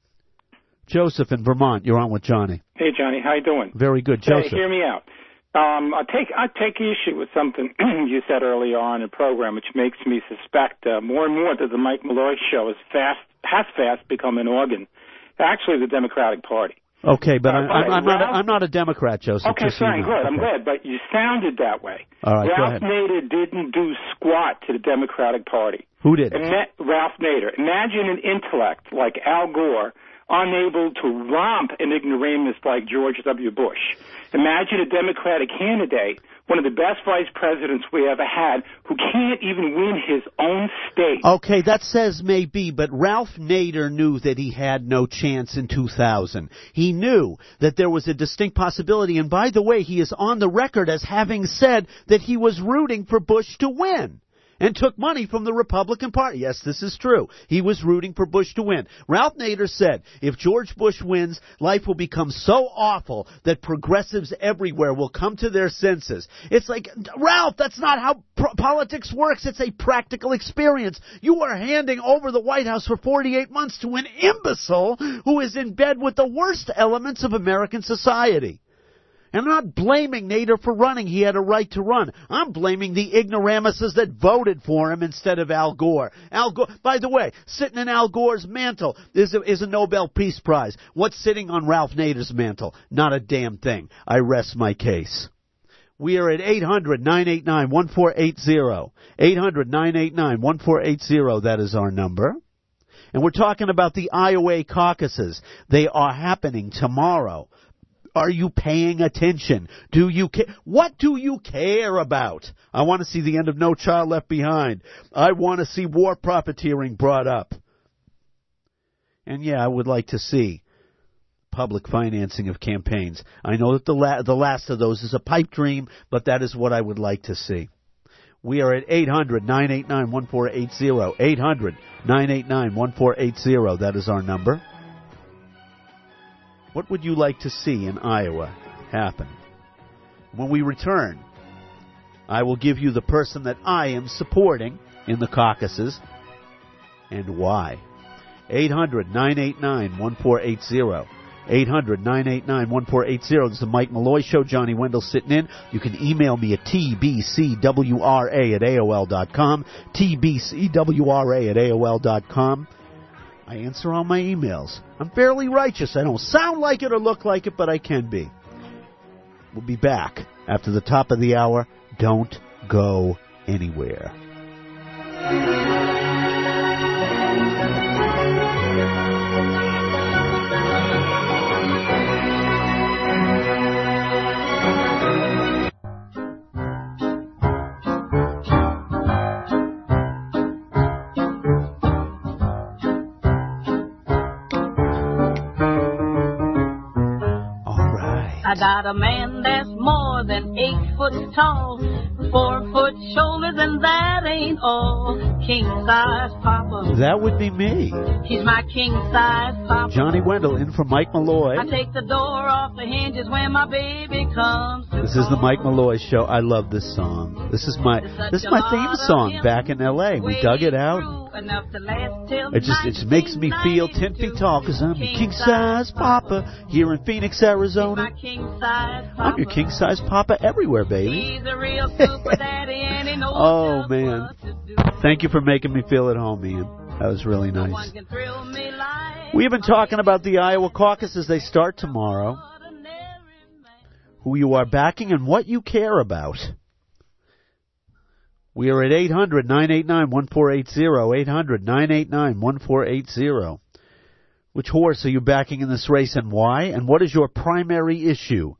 Joseph in Vermont, you're on with Johnny. Hey, Johnny, how you doing? Very good, Joseph. Hey, hear me out. I take issue with something you said earlier on in the program, which makes me suspect more and more that the Mike Malloy Show has fast become an organ, actually the Democratic Party. Okay, but I'm not a Democrat, Joseph. Okay, fine, good. I'm glad, but you sounded that way. All right, Ralph Nader didn't do squat to the Democratic Party. Who did? Ralph Nader. Imagine an intellect like Al Gore unable to romp an ignoramus like George W. Bush. Imagine a Democratic candidate, one of the best vice presidents we ever had, who can't even win his own state. Okay, that says maybe, but Ralph Nader knew that he had no chance in 2000. He knew that there was a distinct possibility, and by the way, he is on the record as having said that he was rooting for Bush to win. And took money from the Republican Party. Yes, this is true. He was rooting for Bush to win. Ralph Nader said, if George Bush wins, life will become so awful that progressives everywhere will come to their senses. It's like, Ralph, that's not how politics works. It's a practical experience. You are handing over the White House for 48 months to an imbecile who is in bed with the worst elements of American society. And I'm not blaming Nader for running. He had a right to run. I'm blaming the ignoramuses that voted for him instead of Al Gore. Al Gore, by the way, sitting in Al Gore's mantle is a Nobel Peace Prize. What's sitting on Ralph Nader's mantle? Not a damn thing. I rest my case. We are at 800-989-1480. 800-989-1480. That is our number. And we're talking about the Iowa caucuses. They are happening tomorrow. Are you paying attention? Do you care? What do you care about? I want to see the end of No Child Left Behind. I want to see war profiteering brought up. And yeah, I would like to see public financing of campaigns. I know that the last of those is a pipe dream, but that is what I would like to see. We are at 800-989-1480. 800-989-1480. That is our number. What would you like to see in Iowa happen? When we return, I will give you the person that I am supporting in the caucuses and why. 800-989-1480. 800-989-1480. This is the Mike Malloy Show. Johnny Wendell sitting in. You can email me at tbcwra@aol.com. tbcwra@aol.com. I answer all my emails. I'm fairly righteous. I don't sound like it or look like it, but I can be. We'll be back after the top of the hour. Don't go anywhere. I got a man that's more than 8 foot tall, 4 foot shoulders, and that ain't all. King size papa. That would be me. He's my king size papa. Johnny Wendell in for Mike Malloy. I take the door off the hinges when my baby comes to This is the Mike Malloy Show. I love this song. This is my theme song back in L.A. We dug it out. It just makes me feel 10 feet tall because I'm your king-size papa here in Phoenix, Arizona. I'm your king-size papa everywhere, baby. Oh, man. Thank you for making me feel at home, Ian. That was really nice. We've been talking about the Iowa caucuses. They start tomorrow. Who you are backing and what you care about. We are at 800-989-1480. 800-989-1480. Which horse are you backing in this race and why? And what is your primary issue?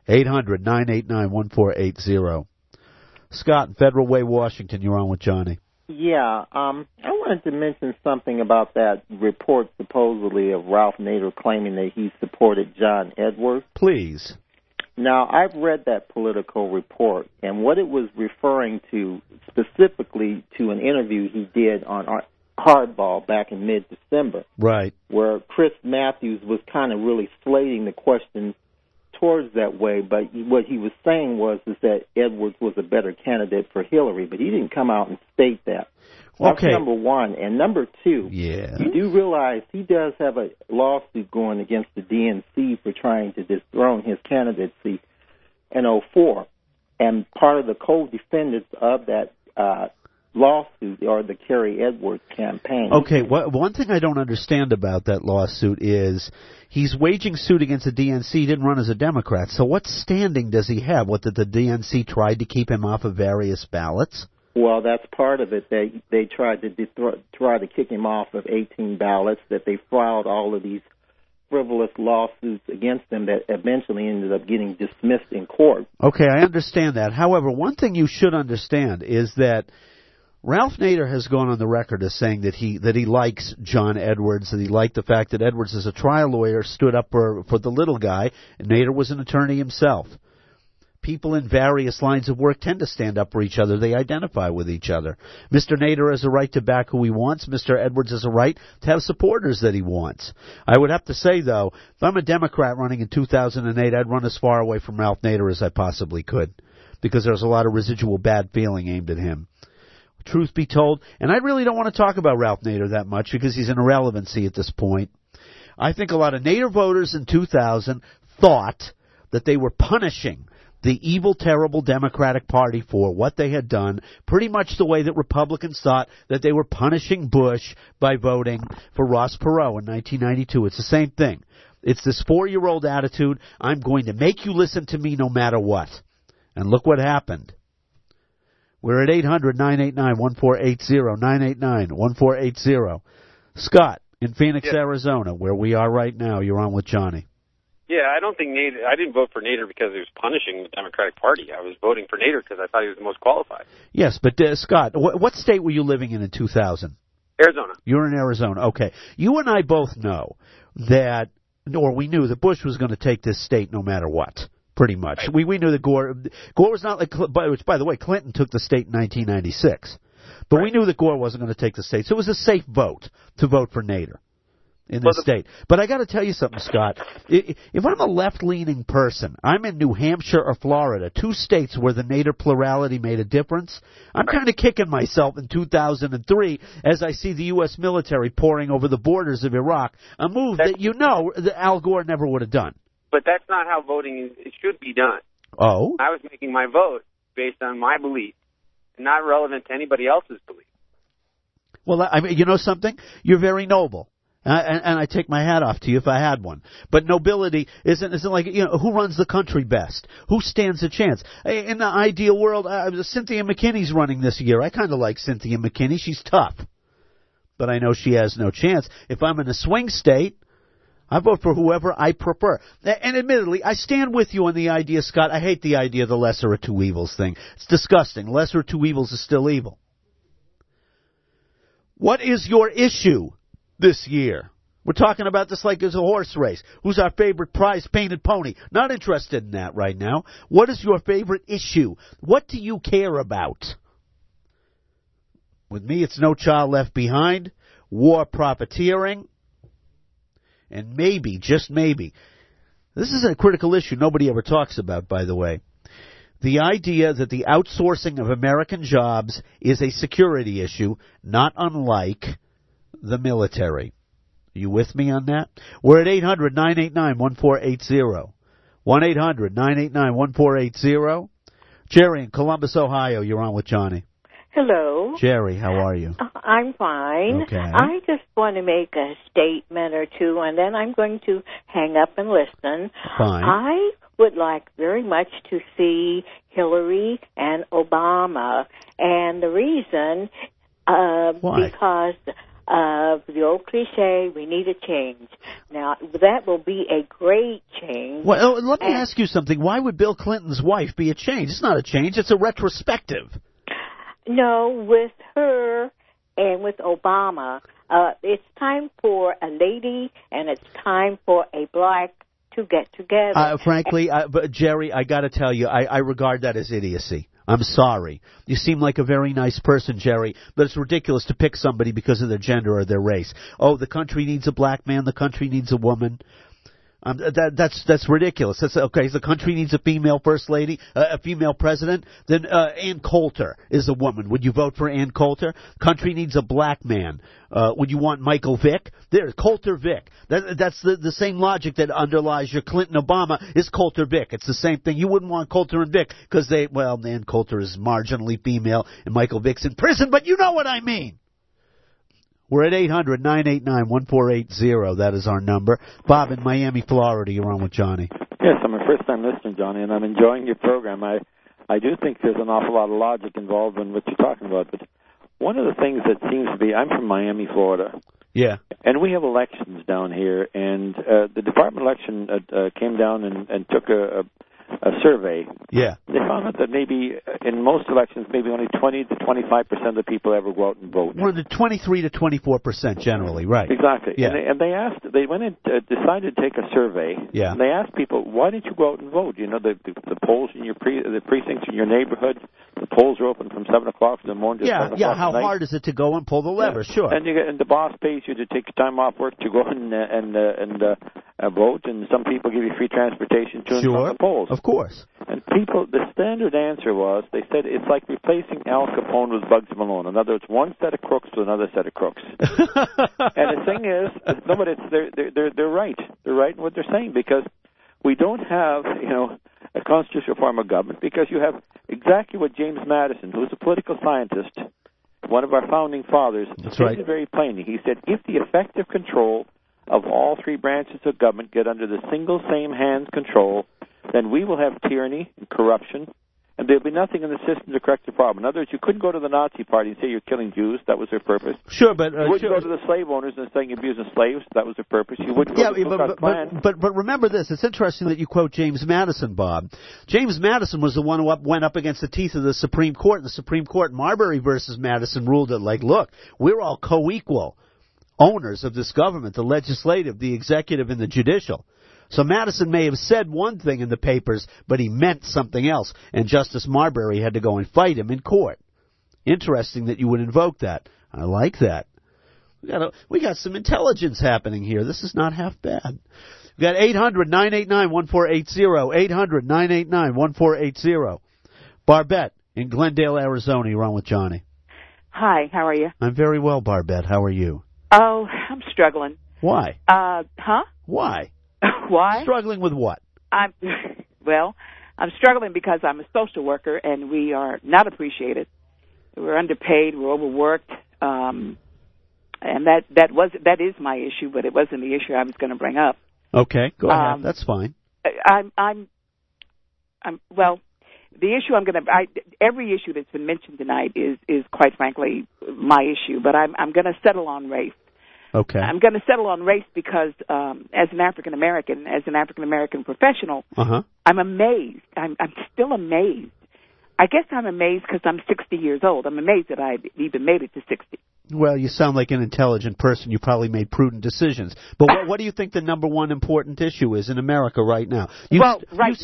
800-989-1480. Scott in Federal Way, Washington. You're on with Johnny. Yeah, I wanted to mention something about that report supposedly of Ralph Nader claiming that he supported John Edwards. Please. Now, I've read that political report, and what it was referring to specifically to an interview he did on Hardball back in mid-December. Right. Where Chris Matthews was kind of really slating the question towards that way, but what he was saying is that Edwards was a better candidate for Hillary, but he didn't come out and state that. That's number one. And number two, you do realize he does have a lawsuit going against the DNC for trying to dethrone his candidacy in 2004. And part of the co-defendants of that lawsuit are the Kerry Edwards campaign. Okay, one thing I don't understand about that lawsuit is he's waging suit against the DNC. He didn't run as a Democrat. So what standing does he have? What, did the DNC try to keep him off of various ballots? Well, that's part of it. They tried to try to kick him off of 18 ballots, that they filed all of these frivolous lawsuits against them that eventually ended up getting dismissed in court. Okay, I understand that. However, one thing you should understand is that Ralph Nader has gone on the record as saying that he likes John Edwards, that he liked the fact that Edwards, as a trial lawyer, stood up for the little guy, and Nader was an attorney himself. People in various lines of work tend to stand up for each other. They identify with each other. Mr. Nader has a right to back who he wants. Mr. Edwards has a right to have supporters that he wants. I would have to say, though, if I'm a Democrat running in 2008, I'd run as far away from Ralph Nader as I possibly could, because there's a lot of residual bad feeling aimed at him. Truth be told, and I really don't want to talk about Ralph Nader that much because he's an irrelevancy at this point. I think a lot of Nader voters in 2000 thought that they were punishing the evil, terrible Democratic Party for what they had done, pretty much the way that Republicans thought that they were punishing Bush by voting for Ross Perot in 1992. It's the same thing. It's this 4-year-old attitude, I'm going to make you listen to me no matter what. And look what happened. We're at 800-989-1480, 989-1480. Scott, in Phoenix, Arizona, where we are right now, you're on with Johnny. Yeah, I didn't vote for Nader because he was punishing the Democratic Party. I was voting for Nader because I thought he was the most qualified. Yes, but Scott, what state were you living in 2000? Arizona. You were in Arizona. Okay. You and I both know that, or we knew that Bush was going to take this state no matter what, pretty much. Right. We knew that Gore was not like, which, by the way, Clinton took the state in 1996. But right. We knew that Gore wasn't going to take the state. So it was a safe vote to vote for Nader in this state. But I got to tell you something, Scott. If I'm a left-leaning person, I'm in New Hampshire or Florida, 2 states where the Nader plurality made a difference, I'm kind of kicking myself in 2003 as I see the U.S. military pouring over the borders of Iraq, a move that Al Gore never would have done. But that's not how voting should be done. Oh? I was making my vote based on my belief, not relevant to anybody else's belief. Well, I mean, you know something? You're very noble. And I take my hat off to you if I had one. But nobility isn't like, who runs the country best? Who stands a chance? In the ideal world, Cynthia McKinney's running this year. I kind of like Cynthia McKinney. She's tough. But I know she has no chance. If I'm in a swing state, I vote for whoever I prefer. And admittedly, I stand with you on the idea, Scott. I hate the idea of the lesser of two evils thing. It's disgusting. Lesser of two evils is still evil. What is your issue this year? We're talking about this like it's a horse race. Who's our favorite prize painted pony? Not interested in that right now. What is your favorite issue? What do you care about? With me, it's No Child Left Behind, war profiteering, and maybe, just maybe, this is a critical issue nobody ever talks about, by the way, the idea that the outsourcing of American jobs is a security issue, not unlike the military. Are you with me on that? We're at 800-989-1480. 1-800-989-1480. Jerry in Columbus, Ohio, you're on with Johnny. Hello. Jerry, how are you? I'm fine. Okay. I just want to make a statement or two, and then I'm going to hang up and listen. Fine. I would like very much to see Hillary and Obama, and the reason, Why? because of the old cliche, we need a change. Now, that will be a great change. Well, let me ask you something. Why would Bill Clinton's wife be a change? It's not a change. It's a retrospective. No, with her and with Obama, it's time for a lady and it's time for a black to get together. Frankly, but Jerry, I got to tell you, I regard that as idiocy. I'm sorry. You seem like a very nice person, Jerry, but it's ridiculous to pick somebody because of their gender or their race. Oh, the country needs a black man, the country needs a woman. That's ridiculous. That's okay. The country needs a female first lady, a female president. Then Ann Coulter is a woman. Would you vote for Ann Coulter? Country needs a black man. Would you want Michael Vick? There's Coulter Vick. That's the same logic that underlies your Clinton Obama is Coulter Vick. It's the same thing. You wouldn't want Coulter and Vick because Ann Coulter is marginally female and Michael Vick's in prison. But you know what I mean. We're at 800-989-1480. That is our number. Bob in Miami, Florida. You're on with Johnny. Yes, I'm a first-time listener, Johnny, and I'm enjoying your program. I do think there's an awful lot of logic involved in what you're talking about. But one of the things that seems to be, I'm from Miami, Florida, Yeah. And we have elections down here, and the Department of Election came down and took a survey. Yeah. They found out that maybe in most elections, maybe only 20 to 25% of the people ever go out and vote. We're the 23 to 24% generally, right? Exactly. Yeah. And they went and decided to take a survey. Yeah. And they asked people, why didn't you go out and vote? You know, the polls in your the precincts in your neighborhood, the polls are open from 7 o'clock in the morning to 7 o'clock how at night. hard is it to go and pull the lever? Yeah. Sure. And the boss pays you to take time off work to go and vote, and some people give you free transportation to and from the polls. Of course. And people, the standard answer was, they said it's like replacing Al Capone with Bugs Malone. In other words, one set of crooks with another set of crooks. And the thing is, no, but they're right. They're right in what they're saying, because we don't have, a constitutional form of government, because you have exactly what James Madison, who's a political scientist, one of our founding fathers, stated very plainly. He said, if the effective control of all three branches of government get under the single same hands control, then we will have tyranny and corruption, and there'll be nothing in the system to correct the problem. In other words, you couldn't go to the Nazi Party and say you're killing Jews. That was their purpose. Sure, but... you wouldn't go to the slave owners and saying you're abusing slaves. That was their purpose. You wouldn't go to the Ku Klux Klan. But remember this. It's interesting that you quote James Madison, Bob. James Madison was the one who went up against the teeth of the Supreme Court, and the Supreme Court, Marbury versus Madison, ruled it like, look, we're all co-equal owners of this government, the legislative, the executive, and the judicial. So Madison may have said one thing in the papers, but he meant something else, and Justice Marbury had to go and fight him in court. Interesting that you would invoke that. I like that. We got some intelligence happening here. This is not half bad. We got 800-989-1480, 800-989-1480. Barbette in Glendale, Arizona. You're on with Johnny. Hi, how are you? I'm very well, Barbette. How are you? Oh, I'm struggling. Why? Why? Why? Struggling with what? I'm struggling because I'm a social worker and we are not appreciated. We're underpaid, we're overworked, and that is my issue, but it wasn't the issue I was going to bring up. Okay, go ahead. That's fine. The issue every issue that's been mentioned tonight is quite frankly my issue, but I'm going to settle on race. Okay. I'm going to settle on race because as an African American professional, I'm amazed. I'm still amazed. I guess I'm amazed because I'm 60 years old. I'm amazed that I even made it to 60. Well, you sound like an intelligent person. You probably made prudent decisions. But what do you think the number one important issue is in America right now? I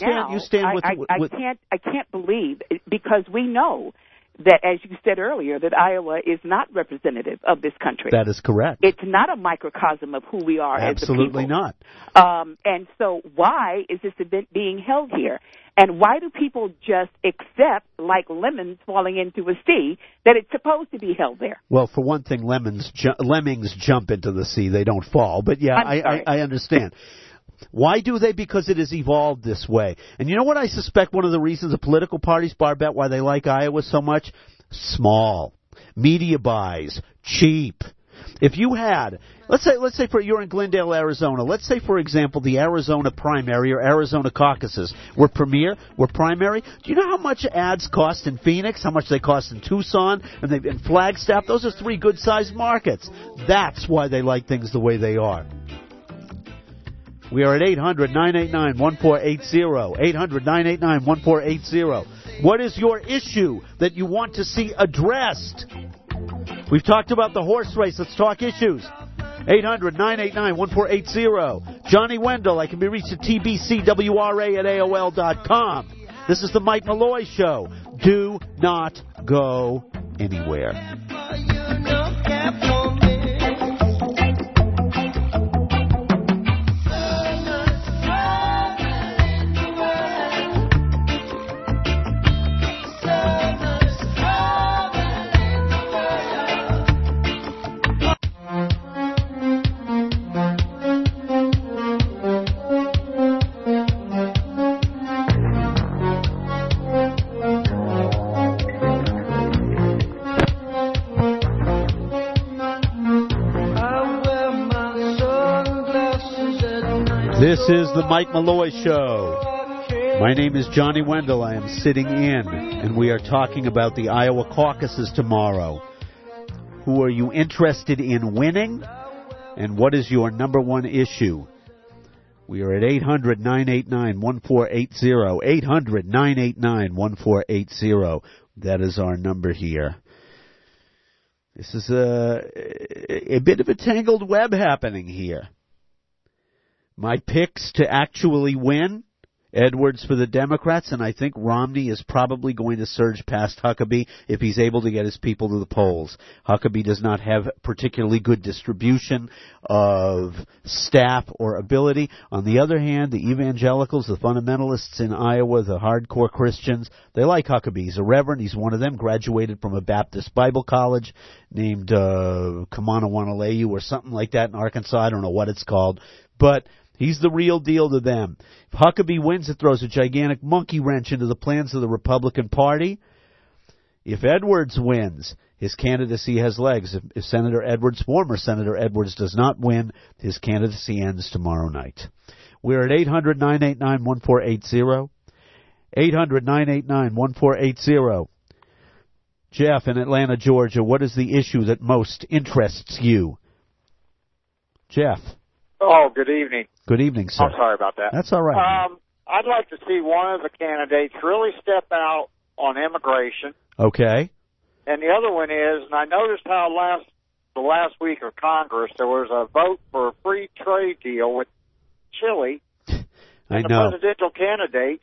can't believe, because we know that, as you said earlier, that Iowa is not representative of this country. That is correct. It's not a microcosm of who we are as a people. Absolutely not. And so why is this event being held here? And why do people just accept, like lemons falling into a sea, that it's supposed to be held there? Well, for one thing, lemmings jump into the sea. They don't fall. But, yeah, I understand. Why do they? Because it has evolved this way. And you know what I suspect one of the reasons the political parties, Barbette, why they like Iowa so much? Small. Media buys. Cheap. If you had, let's say you're in Glendale, Arizona. Let's say, for example, the Arizona primary or Arizona caucuses were primary. Do you know how much ads cost in Phoenix? How much they cost in Tucson and in Flagstaff? Those are three good-sized markets. That's why they like things the way they are. We are at 800-989-1480. 800-989-1480. What is your issue that you want to see addressed? We've talked about the horse race. Let's talk issues. 800-989-1480. Johnny Wendell. I can be reached at tbcwra@aol.com. This is the Mike Malloy Show. Do not go anywhere. This is the Mike Malloy Show. My name is Johnny Wendell. I am sitting in, and we are talking about the Iowa caucuses tomorrow. Who are you interested in winning? And what is your number one issue? We are at 800-989-1480. 800-989-1480. That is our number here. This is a bit of a tangled web happening here. My picks to actually win, Edwards for the Democrats, and I think Romney is probably going to surge past Huckabee if he's able to get his people to the polls. Huckabee does not have particularly good distribution of staff or ability. On the other hand, the evangelicals, the fundamentalists in Iowa, the hardcore Christians, they like Huckabee. He's a reverend. He's one of them, graduated from a Baptist Bible college named Kamanawanaleiu or something like that in Arkansas. I don't know what it's called. But he's the real deal to them. If Huckabee wins, it throws a gigantic monkey wrench into the plans of the Republican Party. If Edwards wins, his candidacy has legs. If Senator Edwards, former Senator Edwards, does not win, his candidacy ends tomorrow night. We're at 800-989-1480. 800-989-1480. Jeff in Atlanta, Georgia, what is the issue that most interests you? Jeff. Oh, good evening. Good evening, sir. I'm sorry about that. That's all right. I'd like to see one of the candidates really step out on immigration. Okay. And the other one is, and I noticed how the last week of Congress, there was a vote for a free trade deal with Chile. I know. The presidential candidates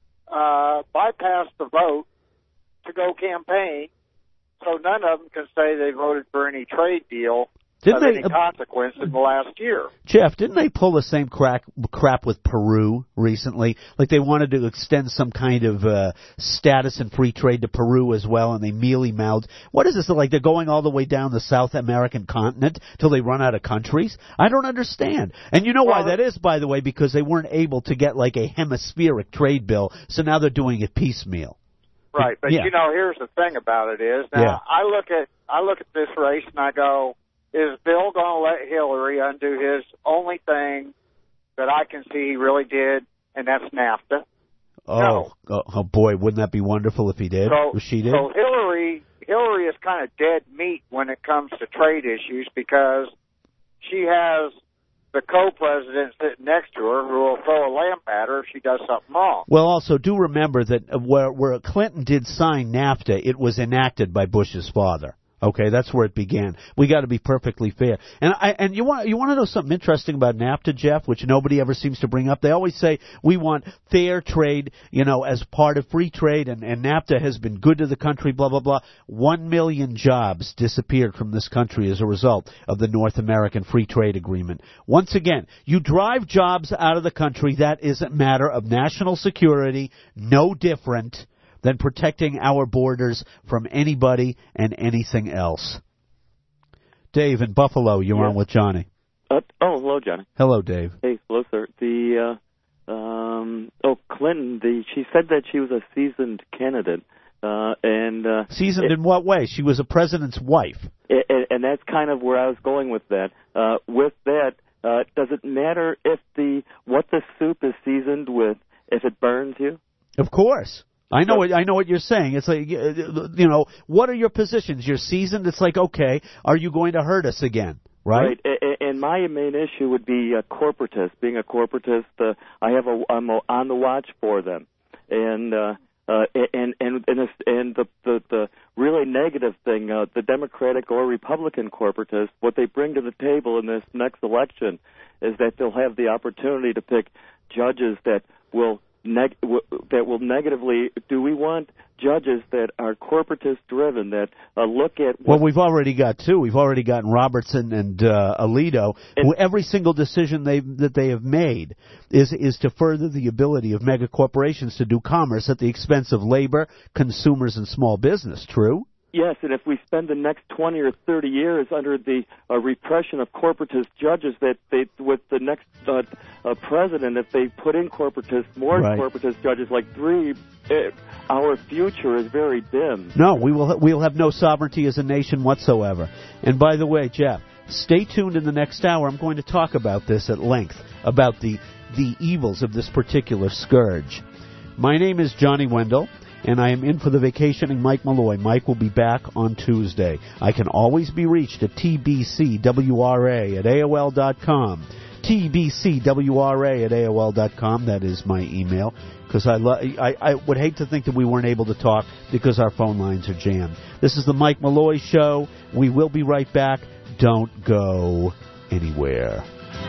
bypassed the vote to go campaign, so none of them can say they voted for any trade deal of any consequence in the last year. Jeff, didn't they pull the same crap with Peru recently? Like they wanted to extend some kind of status and free trade to Peru as well, and they mealy-mouthed. What is this? Like they're going all the way down the South American continent till they run out of countries? I don't understand. And you know why that is, by the way, because they weren't able to get like a hemispheric trade bill, so now they're doing it piecemeal. Right, but you know, here's the thing about it is, now I look at this race and I go, is Bill going to let Hillary undo his only thing that I can see he really did, and that's NAFTA? Oh, oh boy, wouldn't that be wonderful if he did? Or she did? So Hillary is kind of dead meat when it comes to trade issues because she has the co-president sitting next to her who will throw a lamp at her if she does something wrong. Well, also, do remember that where Clinton did sign NAFTA, it was enacted by Bush's father. Okay, that's where it began. We got to be perfectly fair. And you want to know something interesting about NAFTA, Jeff, which nobody ever seems to bring up? They always say we want fair trade, you know, as part of free trade, and NAFTA has been good to the country, blah, blah, blah. 1 million jobs disappeared from this country as a result of the North American Free Trade Agreement. Once again, you drive jobs out of the country, that is a matter of national security, no different than protecting our borders from anybody and anything else. Dave in Buffalo, you're on with Johnny. Hello, Johnny. Hello, Dave. Hey, hello, sir. Clinton, she said that she was a seasoned candidate. Seasoned in what way? She was a president's wife. And that's kind of where I was going with that. With that, does it matter if what the soup is seasoned with, if it burns you? Of course. I know what you're saying. It's like, you know, what are your positions? You're seasoned. It's like, okay, are you going to hurt us again? Right. And my main issue would be corporatist. Being a corporatist, I'm on the watch for them, and the really negative thing, the Democratic or Republican corporatists, what they bring to the table in this next election is that they'll have the opportunity to pick judges that will negatively. Do we want judges that are corporatist driven, that look at well, we've already got two. We've already gotten Robertson and Alito, who every single decision that they have made is to further the ability of mega corporations to do commerce at the expense of labor, consumers, and small business. True? Yes, and if we spend the next 20 or 30 years under the repression of corporatist judges, that with the next president, if they put in more corporatist judges like 3, our future is very dim. No, we'll have no sovereignty as a nation whatsoever. And by the way, Jeff, stay tuned in the next hour. I'm going to talk about this at length, about the evils of this particular scourge. My name is Johnny Wendell. and I am in for the vacationing Mike Malloy. Mike will be back on Tuesday. I can always be reached at tbcwra@aol.com. tbcwra@aol.com. That is my email, because I would hate to think that we weren't able to talk because our phone lines are jammed. This is the Mike Malloy Show. We will be right back. Don't go anywhere.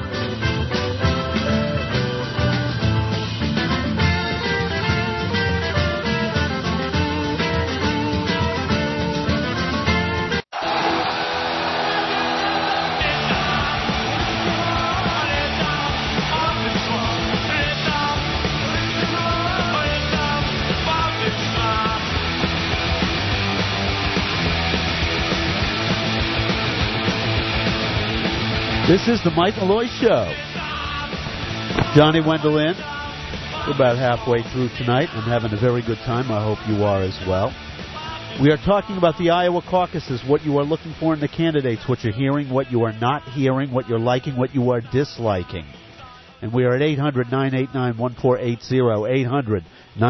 This is the Mike Malloy Show. Johnny Wendell in. We're about halfway through tonight. I'm having a very good time. I hope you are as well. We are talking about the Iowa caucuses, what you are looking for in the candidates, what you're hearing, what you are not hearing, what you're liking, what you are disliking. And we are at 800-989-1480,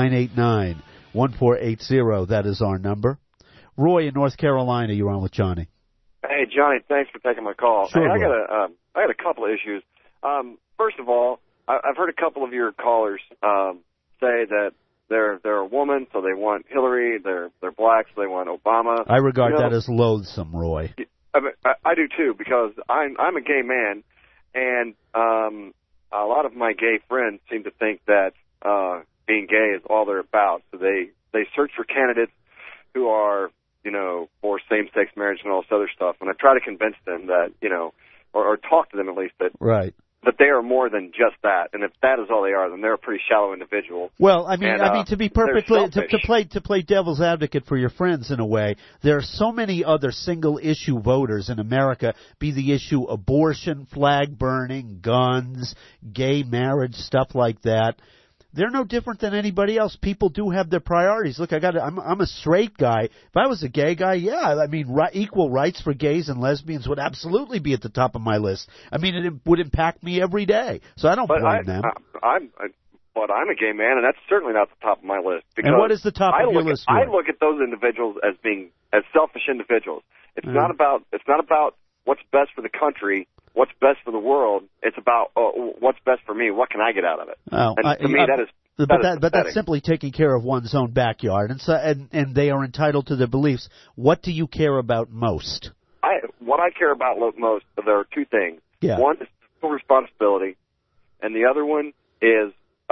800-989-1480. That is our number. Roy in North Carolina, you're on with Johnny. Hey, Johnny, thanks for taking my call. Sure, hey, I got a couple of issues. First of all, I've heard a couple of your callers say that they're a woman, so they want Hillary. They're black, so they want Obama. I regard that as loathsome, Roy. I do too, because I'm a gay man, and a lot of my gay friends seem to think that being gay is all they're about. So they search for candidates who are, for same-sex marriage and all this other stuff. And I try to convince them that, or talk to them at least, that right, that they are more than just that. And if that is all they are, then they're a pretty shallow individual. Well, I mean, to be perfectly to play devil's advocate for your friends in a way, there are so many other single-issue voters in America. Be the issue abortion, flag burning, guns, gay marriage, stuff like that. They're no different than anybody else. People do have their priorities. Look, I'm a straight guy. If I was a gay guy, yeah, I mean, equal rights for gays and lesbians would absolutely be at the top of my list. I mean, it would impact me every day. So I don't blame them. But I'm a gay man, and that's certainly not the top of my list. Because and what is the top of your list? I look at those individuals as being selfish individuals. It's not about what's best for the country, what's best for the world. It's about what's best for me. What can I get out of it? Oh, and to me, that is. But that's simply taking care of one's own backyard, and they are entitled to their beliefs. What do you care about most? What I care about most, there are two things. Yeah. One is civil responsibility, and the other one is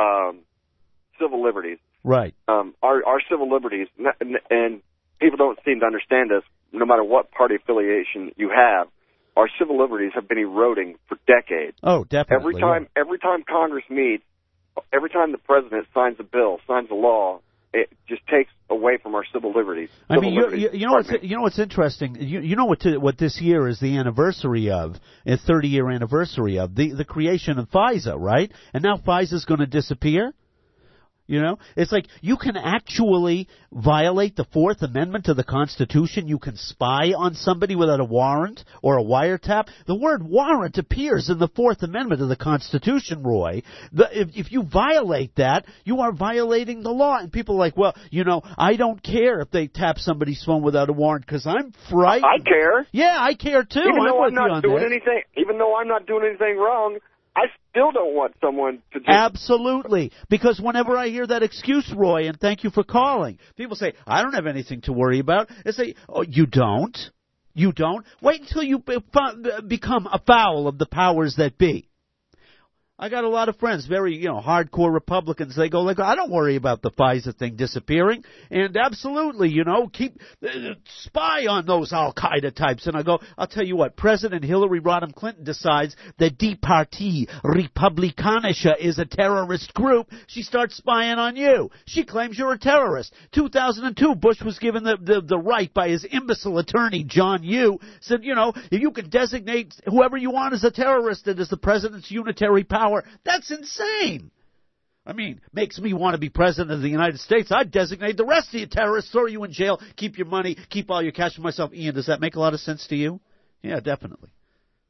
civil liberties. Right. Our civil liberties, and people don't seem to understand this. No matter what party affiliation you have, our civil liberties have been eroding for decades. Oh, definitely. Every time Congress meets, every time the president signs a bill, signs a law, it just takes away from our civil liberties. I mean, you know what's interesting. You know what this year is the anniversary of, a 30-year anniversary of the creation of FISA, right? And now FISA's going to disappear. It's like you can actually violate the Fourth Amendment to the Constitution. You can spy on somebody without a warrant or a wiretap. The word warrant appears in the Fourth Amendment of the Constitution, Roy. If you violate that, you are violating the law. And people are like, well, I don't care if they tap somebody's phone without a warrant because I'm frightened. I care. Yeah, I care too. Even though I'm not doing anything wrong, I still don't want someone to just... Absolutely. Because whenever I hear that excuse, Roy, and thank you for calling, people say, I don't have anything to worry about. They say, oh, you don't? You don't? Wait until you become afoul of the powers that be. I got a lot of friends, very, hardcore Republicans. They go like, I don't worry about the FISA thing disappearing. And absolutely, keep spy on those Al-Qaeda types. And I go, I'll tell you what, President Hillary Rodham Clinton decides that Die Partei Republikanische is a terrorist group. She starts spying on you. She claims you're a terrorist. 2002, Bush was given the right by his imbecile attorney, John Yoo, said, if you can designate whoever you want as a terrorist, it is the president's unitary power. That's insane. I mean, makes me want to be president of the United States. I'd designate the rest of you terrorists, throw you in jail, keep your money, keep all your cash for myself. Ian, does that make a lot of sense to you? Yeah, definitely.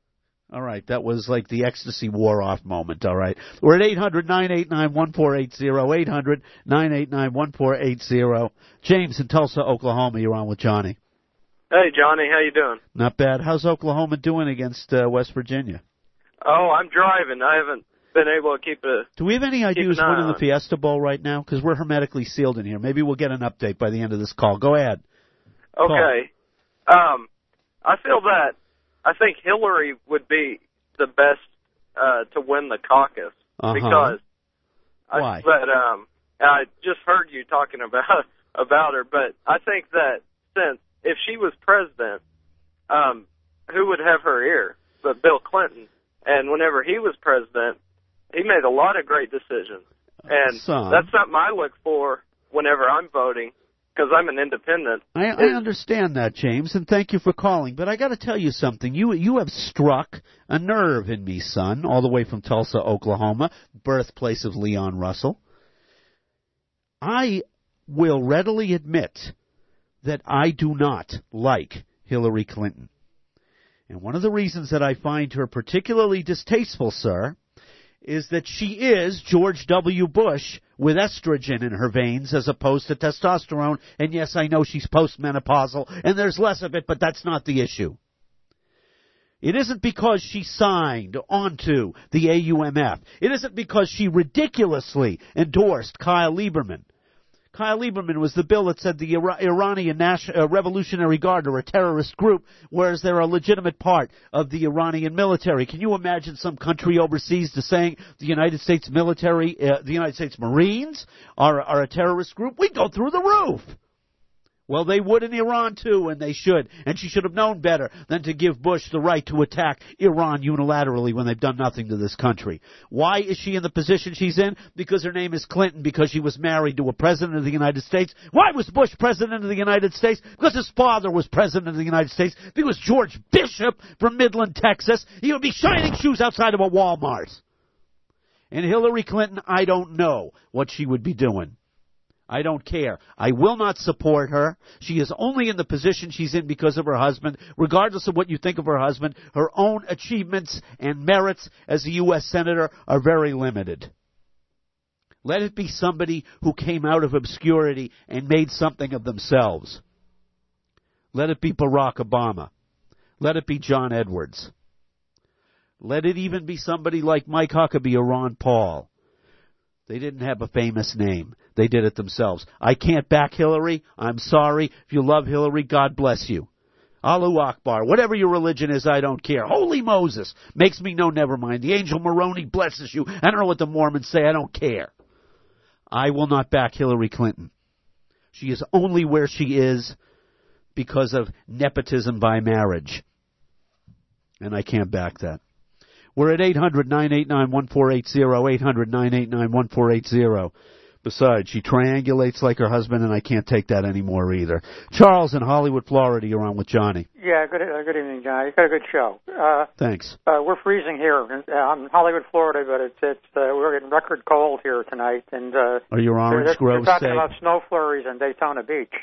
All right, that was like the ecstasy wore-off moment, all right. We're at 800-989-1480, 800-989-1480. James in Tulsa, Oklahoma, you're on with Johnny. Hey, Johnny, how you doing? Not bad. How's Oklahoma doing against West Virginia? Oh, I'm driving. I haven't been able to keep a... Do we have any idea who's winning the Fiesta Bowl right now? Because we're hermetically sealed in here. Maybe we'll get an update by the end of this call. Go ahead. Okay. I think Hillary would be the best to win the caucus because why? I just heard you talking about her, but I think that since if she was president, who would have her ear but Bill Clinton? And whenever he was president, he made a lot of great decisions, and that's something I look for whenever I'm voting. Because I'm an independent. I understand that, James, and thank you for calling. But I got to tell you something. You have struck a nerve in me, son, all the way from Tulsa, Oklahoma, birthplace of Leon Russell. I will readily admit that I do not like Hillary Clinton. And one of the reasons that I find her particularly distasteful, sir, is that she is George W. Bush with estrogen in her veins as opposed to testosterone. And yes, I know she's postmenopausal, and there's less of it, but that's not the issue. It isn't because she signed onto the AUMF. It isn't because she ridiculously endorsed Kyle Lieberman. Kyle Lieberman was the bill that said the Iranian Revolutionary Guard are a terrorist group, whereas they're a legitimate part of the Iranian military. Can you imagine some country overseas saying the United States military, the United States Marines are a terrorist group? We'd go through the roof. Well, they would in Iran, too, and they should. And she should have known better than to give Bush the right to attack Iran unilaterally when they've done nothing to this country. Why is she in the position she's in? Because her name is Clinton, because she was married to a president of the United States. Why was Bush president of the United States? Because his father was president of the United States. If he was George Bishop from Midland, Texas, he would be shining shoes outside of a Walmart. And Hillary Clinton, I don't know what she would be doing. I don't care. I will not support her. She is only in the position she's in because of her husband. Regardless of what you think of her husband, her own achievements and merits as a U.S. Senator are very limited. Let it be somebody who came out of obscurity and made something of themselves. Let it be Barack Obama. Let it be John Edwards. Let it even be somebody like Mike Huckabee or Ron Paul. They didn't have a famous name. They did it themselves. I can't back Hillary. I'm sorry. If you love Hillary, God bless you. Allahu Akbar. Whatever your religion is, I don't care. Holy Moses makes me know, never mind. The angel Moroni blesses you. I don't know what the Mormons say. I don't care. I will not back Hillary Clinton. She is only where she is because of nepotism by marriage. And I can't back that. We're at 800-989-1480, 800-989-1480. Besides, she triangulates like her husband, and I can't take that anymore either. Charles in Hollywood, Florida, you're on with Johnny. Yeah, good evening, Johnny. You got a good show. Thanks. We're freezing here. I'm in Hollywood, Florda, but we're getting record cold here tonight. And are your Orange Grove They're talking about snow flurries on Daytona Beach.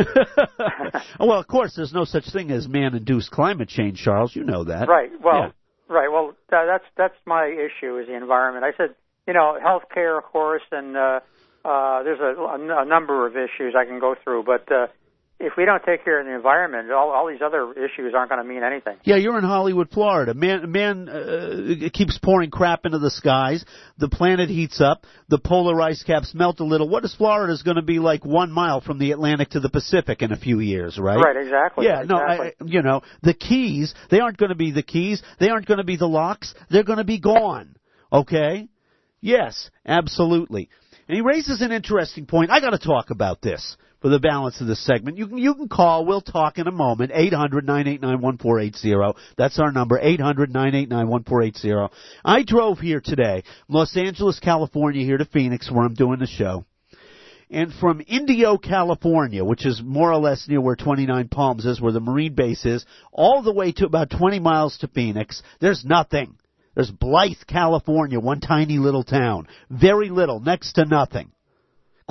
Well, of course, there's no such thing as man-induced climate change, Charles. You know that. Right. Well, yeah. Right. Well, that's my issue is the environment. I said, health care, of course, and there's a number of issues I can go through, but if we don't take care of the environment, all these other issues aren't going to mean anything. Yeah, you're in Hollywood, Florida. Man keeps pouring crap into the skies. The planet heats up. The polar ice caps melt a little. What is Florida's going to be like 1 mile from the Atlantic to the Pacific in a few years, right? Right, exactly. Yeah, exactly. No, the Keys, they aren't going to be the Keys. They aren't going to be the Locks. They're going to be gone. Okay? Yes, absolutely. And he raises an interesting point. I got to talk about this for the balance of this segment. You can call. We'll talk in a moment. 800-989-1480. That's our number, 800-989-1480. I drove here today, Los Angeles, California, here to Phoenix, where I'm doing the show. And from Indio, California, which is more or less near where 29 Palms is, where the Marine base is, all the way to about 20 miles to Phoenix, there's nothing. There's Blythe, California, one tiny little town. Very little, next to nothing.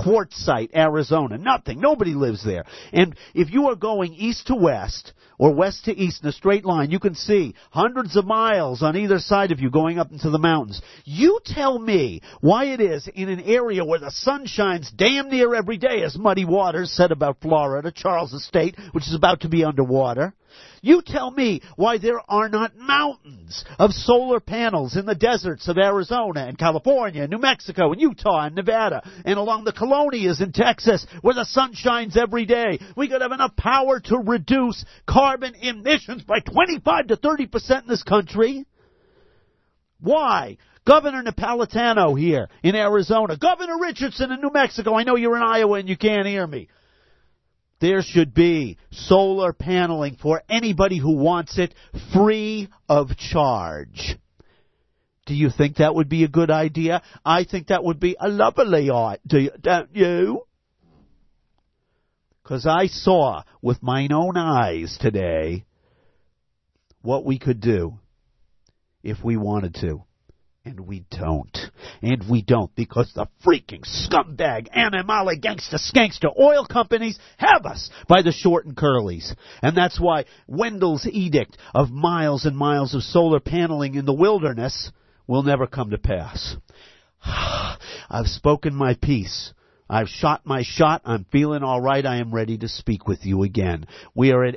Quartzsite, Arizona. Nothing. Nobody lives there. And if you are going east to west or west to east in a straight line, you can see hundreds of miles on either side of you going up into the mountains. You tell me why it is in an area where the sun shines damn near every day, as Muddy Waters said about Florida, Charles Estate, which is about to be underwater. You tell me why there are not mountains of solar panels in the deserts of Arizona and California and New Mexico and Utah and Nevada and along the Colonias in Texas where the sun shines every day. We could have enough power to reduce carbon emissions by 25 to 30% in this country. Why? Governor Napolitano here in Arizona. Governor Richardson in New Mexico. I know you're in Iowa and you can't hear me. There should be solar paneling for anybody who wants it, free of charge. Do you think that would be a good idea? I think that would be a lovely idea, don't you? Because I saw with mine own eyes today what we could do if we wanted to. And we don't. And we don't because the freaking scumbag, animale, gangsta, skankster oil companies have us by the short and curlies. And that's why Wendell's edict of miles and miles of solar paneling in the wilderness will never come to pass. I've spoken my piece. I've shot my shot. I'm feeling all right. I am ready to speak with you again. We are at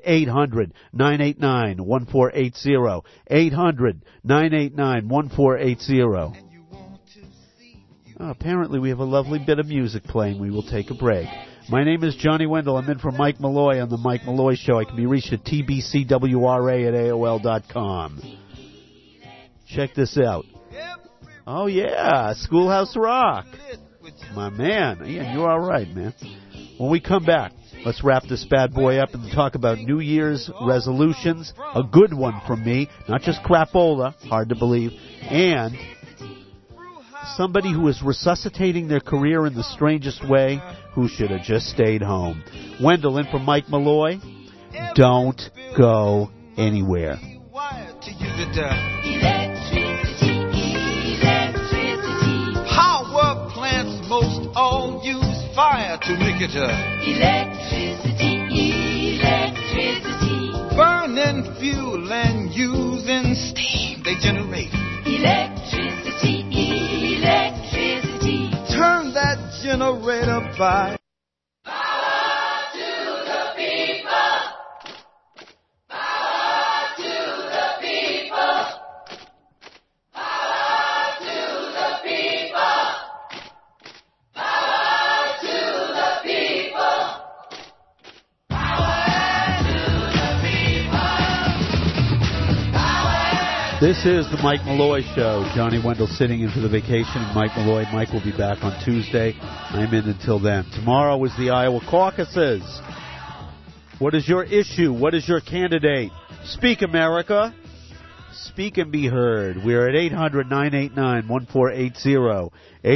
800-989-1480. 800-989-1480. Apparently we have a lovely bit of music playing. We will take a break. My name is Johnny Wendell. I'm in for Mike Malloy on The Mike Malloy Show. I can be reached at tbcwra@aol.com. Check this out. Oh, yeah, Schoolhouse Rock. My man. Ian, you're all right, man. When we come back, let's wrap this bad boy up and talk about New Year's resolutions. A good one from me, not just crapola, hard to believe, and somebody who is resuscitating their career in the strangest way who should have just stayed home. Wendell in for Mike Malloy. Don't go anywhere. Power plants most all use fire to make it electricity, electricity. Burning fuel and using steam they generate electricity, electricity. Turn that generator by. Power to the people. Power to the people. Power to the people. Power to the people. Power to the people. This is the Mike Malloy Show. Johnny Wendell sitting in for the vacation of Mike Malloy. Mike will be back on Tuesday. I'm in until then. Tomorrow is the Iowa caucuses. What is your issue? What is your candidate? Speak, America. Speak and be heard. We're at 800-989-1480.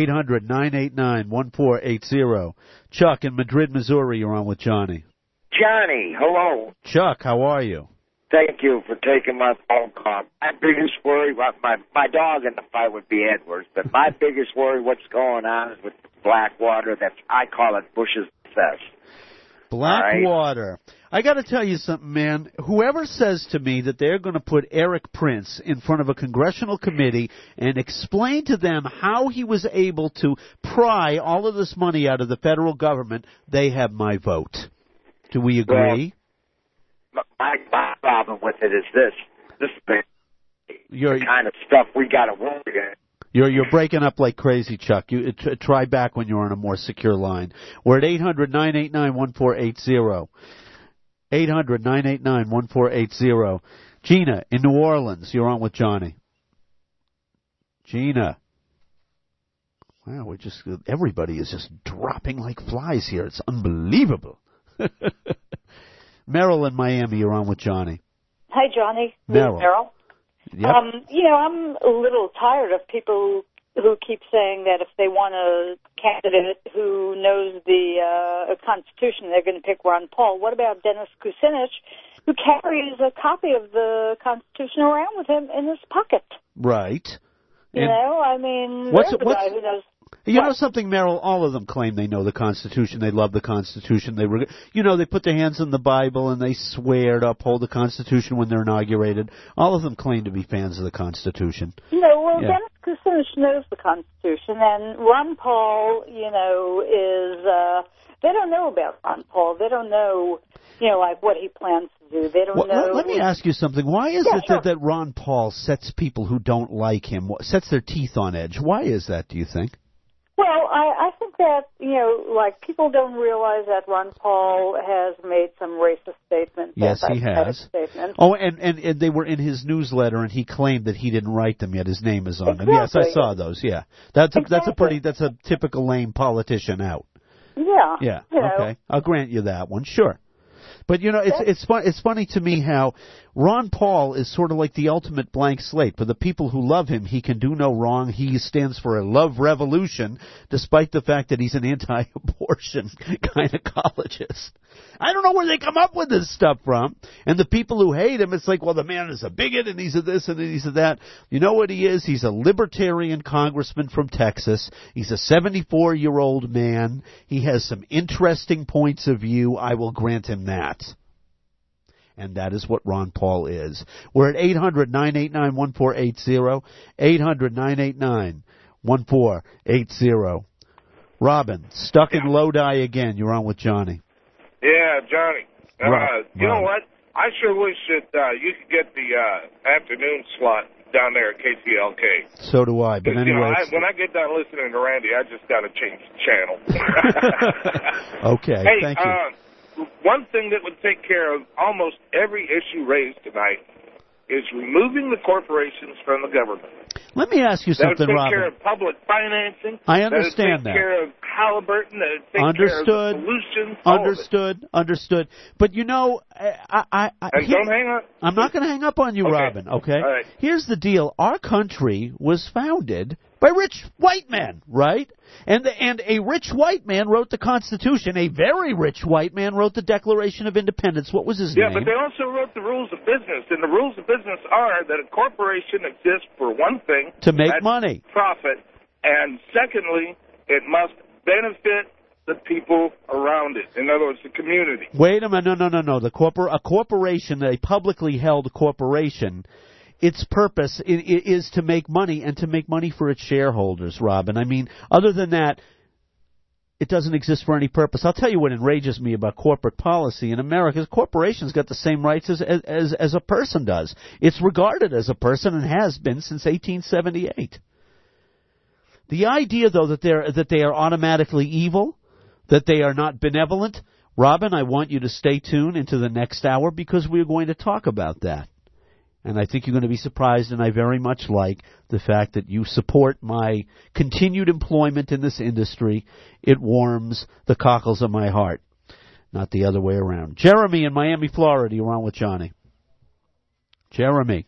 800-989-1480. Chuck in Madrid, Missouri, you're on with Johnny. Johnny, hello. Chuck, how are you? Thank you for taking my phone call. My biggest worry, my dog in the fight would be Edwards, but my biggest worry, what's going on is with Blackwater. I call it Bush's success. Blackwater. Right? I got to tell you something, man. Whoever says to me that they're going to put Eric Prince in front of a congressional committee and explain to them how he was able to pry all of this money out of the federal government, they have my vote. Do we agree? Well, my problem with it is this is the kind of stuff we got to worry at. You're breaking up like crazy, Chuck. You try back when you're on a more secure line. We're at 800-989-1480. 800-989-1480. Gina in New Orleans, you're on with Johnny. Gina. Wow, everybody is just dropping like flies here. It's unbelievable. Merrill in Miami, you're on with Johnny. Hi, Johnny. Merrill. Yep. I'm a little tired of people who keep saying that if they want a candidate who knows the Constitution, they're going to pick Ron Paul. What about Dennis Kucinich, who carries a copy of the Constitution around with him in his pocket? Right. There's a guy who knows. You know something, Merrill? All of them claim they know the Constitution. They love the Constitution. They put their hands on the Bible and they swear to uphold the Constitution when they're inaugurated. All of them claim to be fans of the Constitution. Dennis Kucinich knows the Constitution, and Ron Paul, is. They don't know about Ron Paul. They don't know, like what he plans to do. They don't know. Let me ask you something. Why is it that Ron Paul sets people who don't like him, sets their teeth on edge? Why is that, do you think? Well, I think that, people don't realize that Ron Paul has made some racist statements. Yes, he has. Statements. Oh, and they were in his newsletter, and he claimed that he didn't write them yet. His name is on them. Yes, I saw those. Yeah, that's a typical lame politician out. Yeah. Okay, I'll grant you that one. Sure. But it's funny to me how Ron Paul is sort of like the ultimate blank slate. For the people who love him, he can do no wrong. He stands for a love revolution, despite the fact that he's an anti-abortion gynecologist. I don't know where they come up with this stuff from. And the people who hate him, it's like, well, the man is a bigot, and he's a this, and he's a that. You know what he is? He's a libertarian congressman from Texas. He's a 74-year-old man. He has some interesting points of view. I will grant him that. And that is what Ron Paul is. We're at 800-989-1480, 800-989-1480. Robin, stuck in Lodi again. You're on with Johnny. Yeah, Johnny. You know what? I sure wish that you could get the afternoon slot down there at KCLK. So do I. But anyway, when I get done listening to Randy, I just got to change the channel. Okay, hey, thank you. One thing that would take care of almost every issue raised tonight is removing the corporations from the government. Let me ask you something, Robin. That would take Robin. care of public financing. I understand that. That would take care of Halliburton. That would take care of the pollution. Understood. But and don't hang up. I'm not going to hang up on you, okay. Robin, okay? All right. Here's the deal. Our country was founded by rich white men, right? And a rich white man wrote the Constitution. A very rich white man wrote the Declaration of Independence. What was his name? Yeah, but they also wrote the rules of business. And the rules of business are that a corporation exists for one thing. To make money. Profit. And secondly, it must benefit the people around it. In other words, the community. Wait a minute. No. A corporation, a publicly held corporation, its purpose is to make money and to make money for its shareholders, Robin. I mean, other than that, it doesn't exist for any purpose. I'll tell you what enrages me about corporate policy in America is corporations got the same rights as a person does. It's regarded as a person and has been since 1878. The idea, though, that they are automatically evil, that they are not benevolent, Robin, I want you to stay tuned into the next hour because we're going to talk about that. And I think you're going to be surprised, and I very much like the fact that you support my continued employment in this industry. It warms the cockles of my heart, not the other way around. Jeremy in Miami, Florida, you're on with Johnny. Jeremy.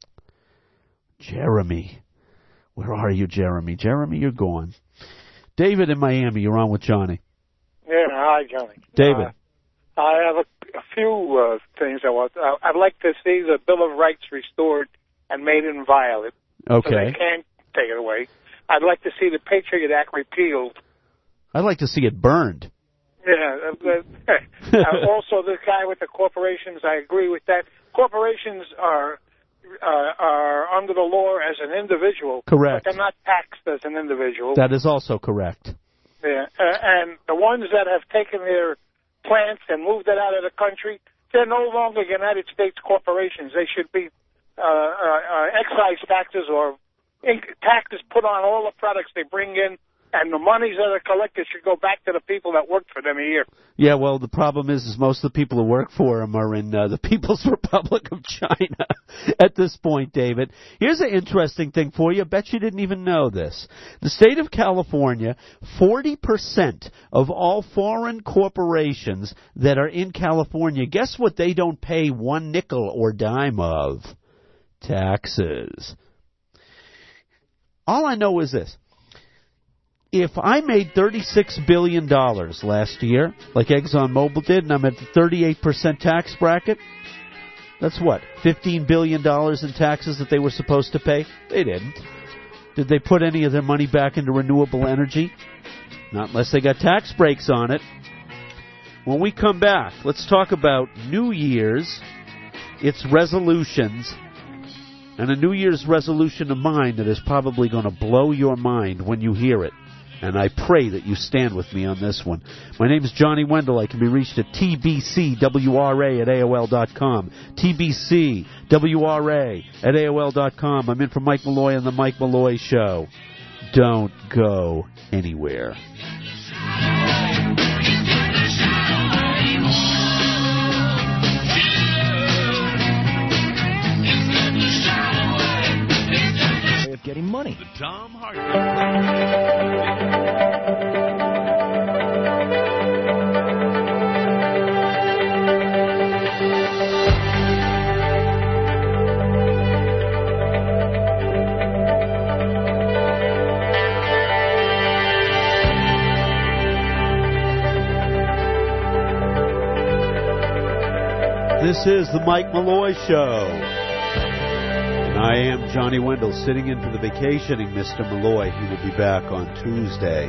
Where are you, Jeremy? Jeremy, you're gone. David in Miami, you're on with Johnny. Yeah, hi, Johnny. David. I have a few things I want. I'd like to see the Bill of Rights restored and made inviolate. Okay. So they can't take it away. I'd like to see the Patriot Act repealed. I'd like to see it burned. Yeah. Also, the guy with the corporations, I agree with that. Corporations are under the law as an individual. Correct. But they're not taxed as an individual. That is also correct. Yeah. And the ones that have taken their plants and moved it out of the country, they're no longer United States corporations. They should be excise taxes or taxes put on all the products they bring in, and the monies that are collected should go back to the people that worked for them a year. Yeah, well, the problem is most of the people who work for them are in the People's Republic of China at this point, David. Here's an interesting thing for you. I bet you didn't even know this. The state of California, 40% of all foreign corporations that are in California, guess what they don't pay one nickel or dime of? Taxes. All I know is this. If I made $36 billion last year, like ExxonMobil did, and I'm at the 38% tax bracket, that's what, $15 billion in taxes that they were supposed to pay? They didn't. Did they put any of their money back into renewable energy? Not unless they got tax breaks on it. When we come back, let's talk about New Year's, its resolutions, and a New Year's resolution of mine that is probably going to blow your mind when you hear it. And I pray that you stand with me on this one. My name is Johnny Wendell. I can be reached at tbcwra@aol.com. tbcwra@aol.com. I'm in for Mike Malloy on The Mike Malloy Show. Don't go anywhere. Of getting money. The Tom Hartman. This is the Mike Malloy Show. I am Johnny Wendell, sitting in for the vacationing Mr. Malloy. He will be back on Tuesday.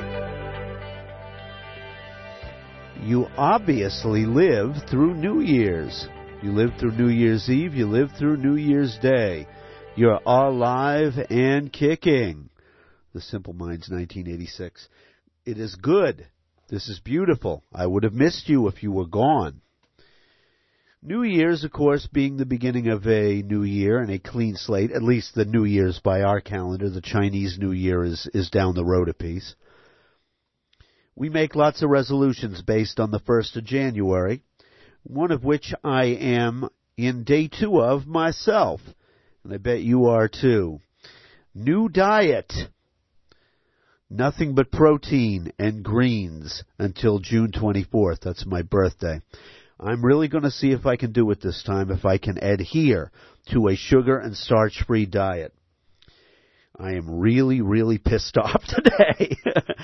You obviously lived through New Year's. You lived through New Year's Eve. You lived through New Year's Day. You're alive and kicking. The Simple Minds, 1986. It is good. This is beautiful. I would have missed you if you were gone. New Year's, of course, being the beginning of a new year and a clean slate, at least the New Year's by our calendar. The Chinese New Year is down the road a piece. We make lots of resolutions based on the 1st of January, one of which I am in day 2 of myself, and I bet you are too. New diet. Nothing but protein and greens until June 24th. That's my birthday. I'm really going to see if I can do it this time, if I can adhere to a sugar and starch-free diet. I am really, really pissed off today.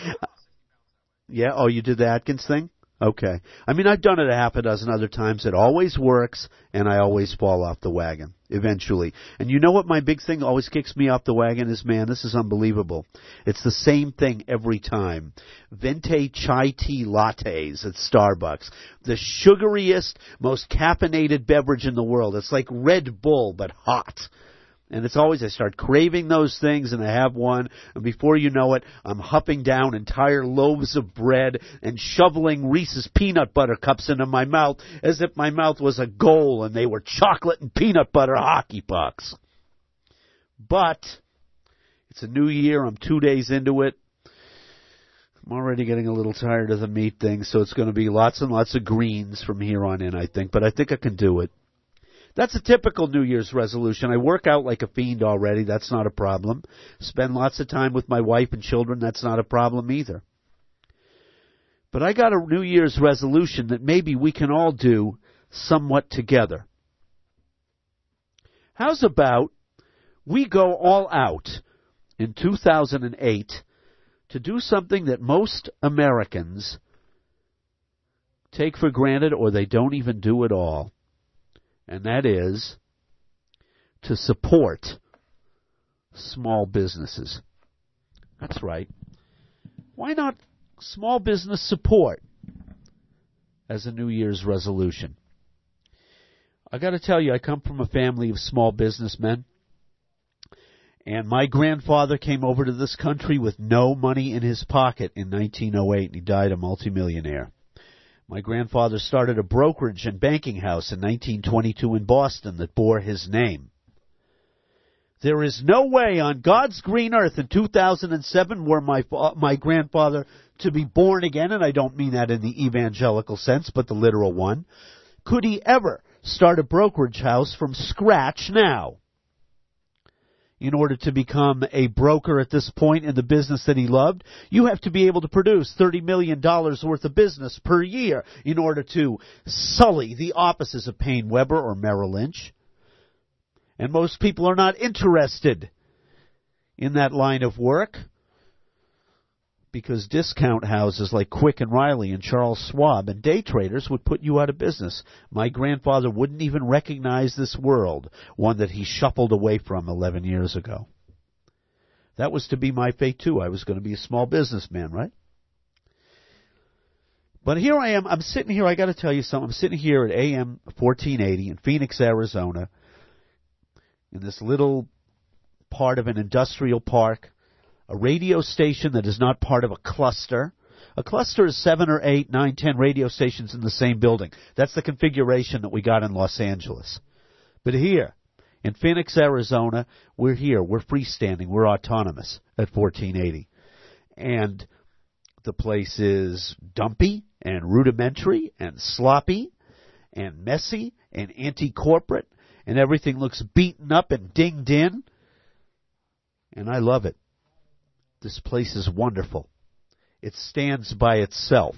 Yeah? Oh, you did the Atkins thing? Okay. I mean, I've done it a half a dozen other times. It always works, and I always fall off the wagon, eventually. And you know what my big thing always kicks me off the wagon is, man, this is unbelievable. It's the same thing every time. Venti chai tea lattes at Starbucks. The sugariest, most caffeinated beverage in the world. It's like Red Bull, but hot. And it's always, I start craving those things, and I have one, and before you know it, I'm huffing down entire loaves of bread and shoveling Reese's peanut butter cups into my mouth as if my mouth was a goal and they were chocolate and peanut butter hockey pucks. But it's a new year. I'm 2 days into it. I'm already getting a little tired of the meat thing, so it's going to be lots and lots of greens from here on in, I think. But I think I can do it. That's a typical New Year's resolution. I work out like a fiend already. That's not a problem. Spend lots of time with my wife and children. That's not a problem either. But I got a New Year's resolution that maybe we can all do somewhat together. How's about we go all out in 2008 to do something that most Americans take for granted or they don't even do at all. And that is to support small businesses. That's right. Why not small business support as a New Year's resolution? I got to tell you, I come from a family of small businessmen. And my grandfather came over to this country with no money in his pocket in 1908, and he died a multimillionaire. My grandfather started a brokerage and banking house in 1922 in Boston that bore his name. There is no way on God's green earth in 2007 were my grandfather to be born again, and I don't mean that in the evangelical sense, but the literal one, could he ever start a brokerage house from scratch now. In order to become a broker at this point in the business that he loved, you have to be able to produce $30 million worth of business per year in order to sully the offices of Payne Weber or Merrill Lynch. And most people are not interested in that line of work because discount houses like Quick and Riley and Charles Schwab and day traders would put you out of business. My grandfather wouldn't even recognize this world, one that he shuffled away from 11 years ago. That was to be my fate, too. I was going to be a small businessman, right? But here I am. I'm sitting here. I got to tell you something. I'm sitting here at AM 1480 in Phoenix, Arizona, in this little part of an industrial park, a radio station that is not part of a cluster. A cluster is 7 or 8, 9, 10 radio stations in the same building. That's the configuration that we got in Los Angeles. But here, in Phoenix, Arizona, we're here. We're freestanding. We're autonomous at 1480. And the place is dumpy and rudimentary and sloppy and messy and anti-corporate, and everything looks beaten up and dinged in. And I love it. This place is wonderful. It stands by itself.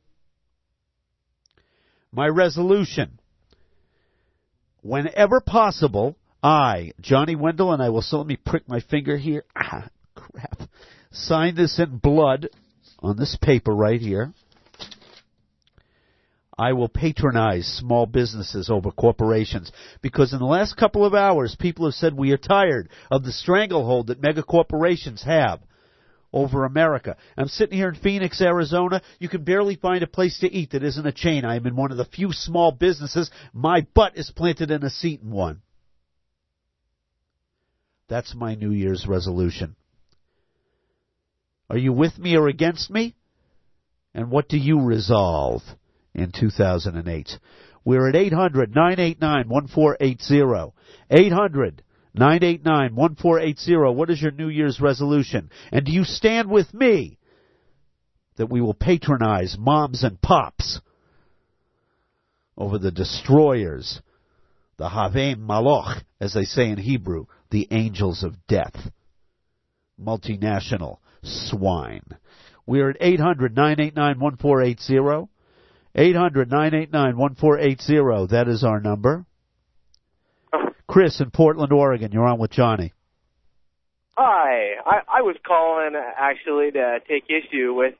My resolution: whenever possible, I, Johnny Wendell, and I will, so let me prick my finger here. Crap. Sign this in blood on this paper right here. I will patronize small businesses over corporations, because in the last couple of hours, people have said we are tired of the stranglehold that mega corporations have over America. I'm sitting here in Phoenix, Arizona. You can barely find a place to eat that isn't a chain. I am in one of the few small businesses. My butt is planted in a seat in one. That's my New Year's resolution. Are you with me or against me? And what do you resolve in 2008? We're at 800-989-1480. 800-989-1480. What is your New Year's resolution? And do you stand with me that we will patronize moms and pops over the destroyers, the Havei Maloch, as they say in Hebrew, the angels of death, multinational swine? We're at 800-989-1480. 800-989-1480. That is our number. Chris in Portland, Oregon. You're on with Johnny. Hi. I was calling actually to take issue with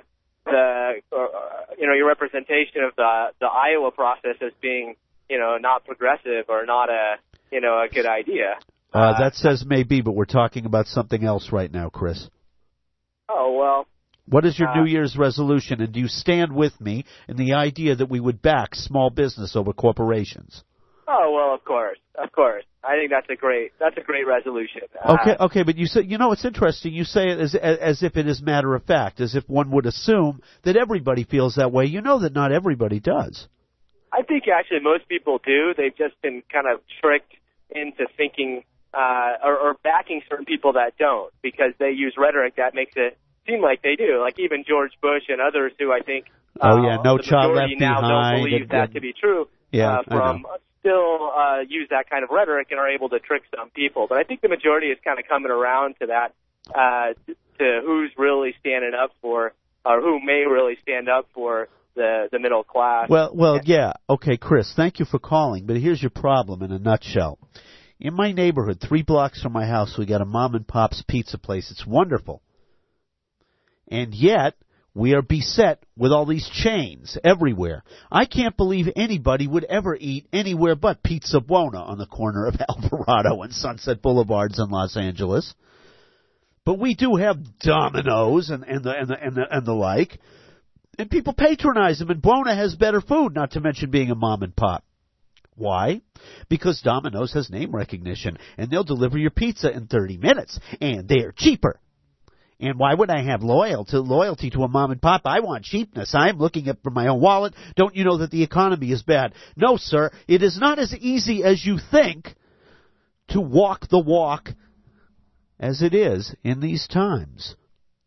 your representation of the Iowa process as being, not progressive or not a good idea. That says maybe, but we're talking about something else right now, Chris. Oh, well. What is your New Year's resolution, and do you stand with me in the idea that we would back small business over corporations? Oh, well, of course. I think that's a great resolution. Okay, but you say, it's interesting. You say it as if it is matter of fact, as if one would assume that everybody feels that way. You know that not everybody does. I think actually most people do. They've just been kind of tricked into thinking or backing certain people that don't, because they use rhetoric that makes it seem like they do. Like even George Bush and others who I think no child left now behind. don't believe that to be true. Still use that kind of rhetoric and are able to trick some people. But I think the majority is kind of coming around to that, to who's really standing up for, or who may really stand up for the middle class. Well, yeah. Okay, Chris, thank you for calling. But here's your problem in a nutshell. In my neighborhood, 3 blocks from my house, we got a mom and pop's pizza place. It's wonderful. And yet, we are beset with all these chains everywhere. I can't believe anybody would ever eat anywhere but Pizza Buona on the corner of Alvarado and Sunset Boulevards in Los Angeles. But we do have Domino's and the like, and people patronize them. And Buona has better food, not to mention being a mom and pop. Why? Because Domino's has name recognition, and they'll deliver your pizza in 30 minutes, and they're cheaper. And why would I have loyalty to a mom and pop? I want cheapness. I'm looking for my own wallet. Don't you know that the economy is bad? No, sir. It is not as easy as you think to walk the walk as it is in these times.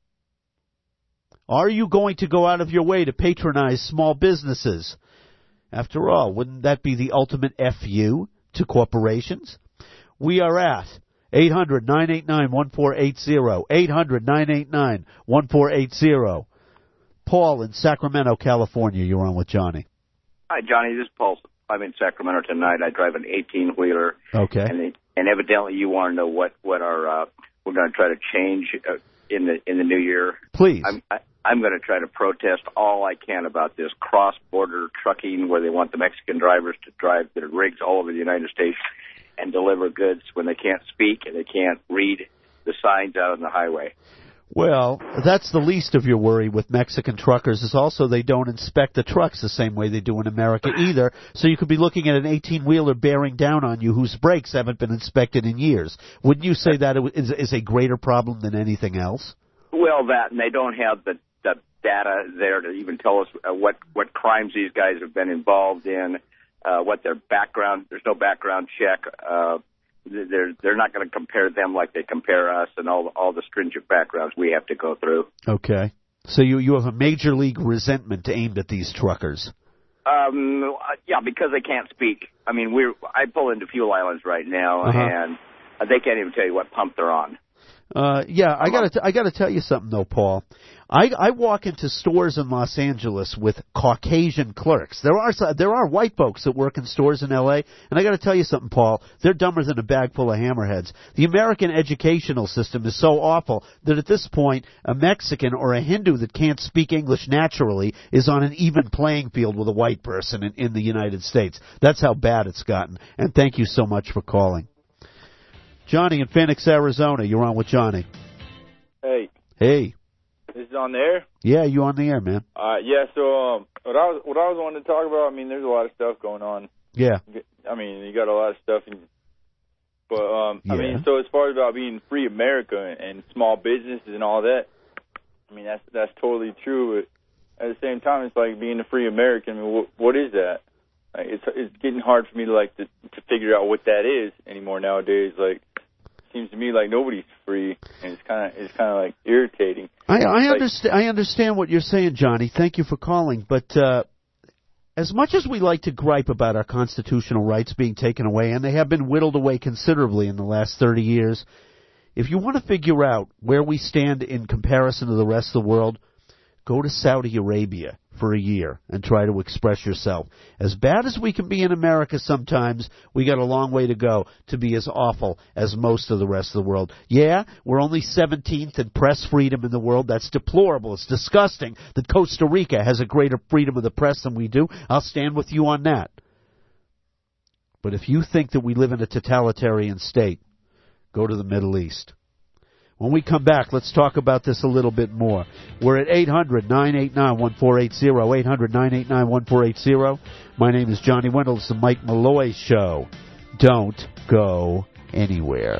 Are you going to go out of your way to patronize small businesses? After all, wouldn't that be the ultimate FU to corporations? We are at 800-989-1480. 800-989-1480. Paul in Sacramento, California. You're on with Johnny. Hi, Johnny. This is Paul. I'm in Sacramento tonight. I drive an 18-wheeler. Okay. And evidently you want to know what our we're going to try to change in the new year. Please. I'm going to try to protest all I can about this cross-border trucking where they want the Mexican drivers to drive their rigs all over the United States and deliver goods when they can't speak and they can't read the signs out on the highway. Well, that's the least of your worry with Mexican truckers is also they don't inspect the trucks the same way they do in America either. So you could be looking at an 18-wheeler bearing down on you whose brakes haven't been inspected in years. Wouldn't you say that is a greater problem than anything else? Well, that, and they don't have the data there to even tell us what crimes these guys have been involved in, what their background. There's no background check. They're not going to compare them like they compare us and all the stringent backgrounds we have to go through. Okay. So you have a major league resentment aimed at these truckers. Yeah, because they can't speak. I mean, I pull into Fuel Islands right now, and they can't even tell you what pump they're on. Yeah, I gotta tell you something though, Paul. I walk into stores in Los Angeles with Caucasian clerks. There are white folks that work in stores in L.A., and I got to tell you something, Paul. They're dumber than a bag full of hammerheads. The American educational system is so awful that at this point, a Mexican or a Hindu that can't speak English naturally is on an even playing field with a white person in the United States. That's how bad it's gotten. And thank you so much for calling. Johnny in Phoenix, Arizona. You're on with Johnny. Hey. Hey. Is it on the air? Yeah, you on the air, man. Yeah, so what I was wanting to talk about, I mean, there's a lot of stuff going on. Yeah. I mean, you got a lot of stuff. But, yeah. I mean, so as far as about being free America and small businesses and all that, I mean, that's totally true. But at the same time, it's like being a free American. I mean, what is that? Like, it's getting hard for me to figure out what that is anymore nowadays. Like, seems to me like nobody's free, and it's kind of like irritating. I understand what you're saying, Johnny. Thank you for calling. But as much as we like to gripe about our constitutional rights being taken away, and they have been whittled away considerably in the last 30 years, if you want to figure out where we stand in comparison to the rest of the world, go to Saudi Arabia for a year and try to express yourself. As bad as we can be in America sometimes, we got a long way to go to be as awful as most of the rest of the world. Yeah, we're only 17th in press freedom in the world. That's deplorable. It's disgusting that Costa Rica has a greater freedom of the press than we do. I'll stand with you on that. But if you think that we live in a totalitarian state, go to the Middle East. When we come back, let's talk about this a little bit more. We're at 800-989-1480, 800-989-1480. My name is Johnny Wendell. It's the Mike Malloy Show. Don't go anywhere.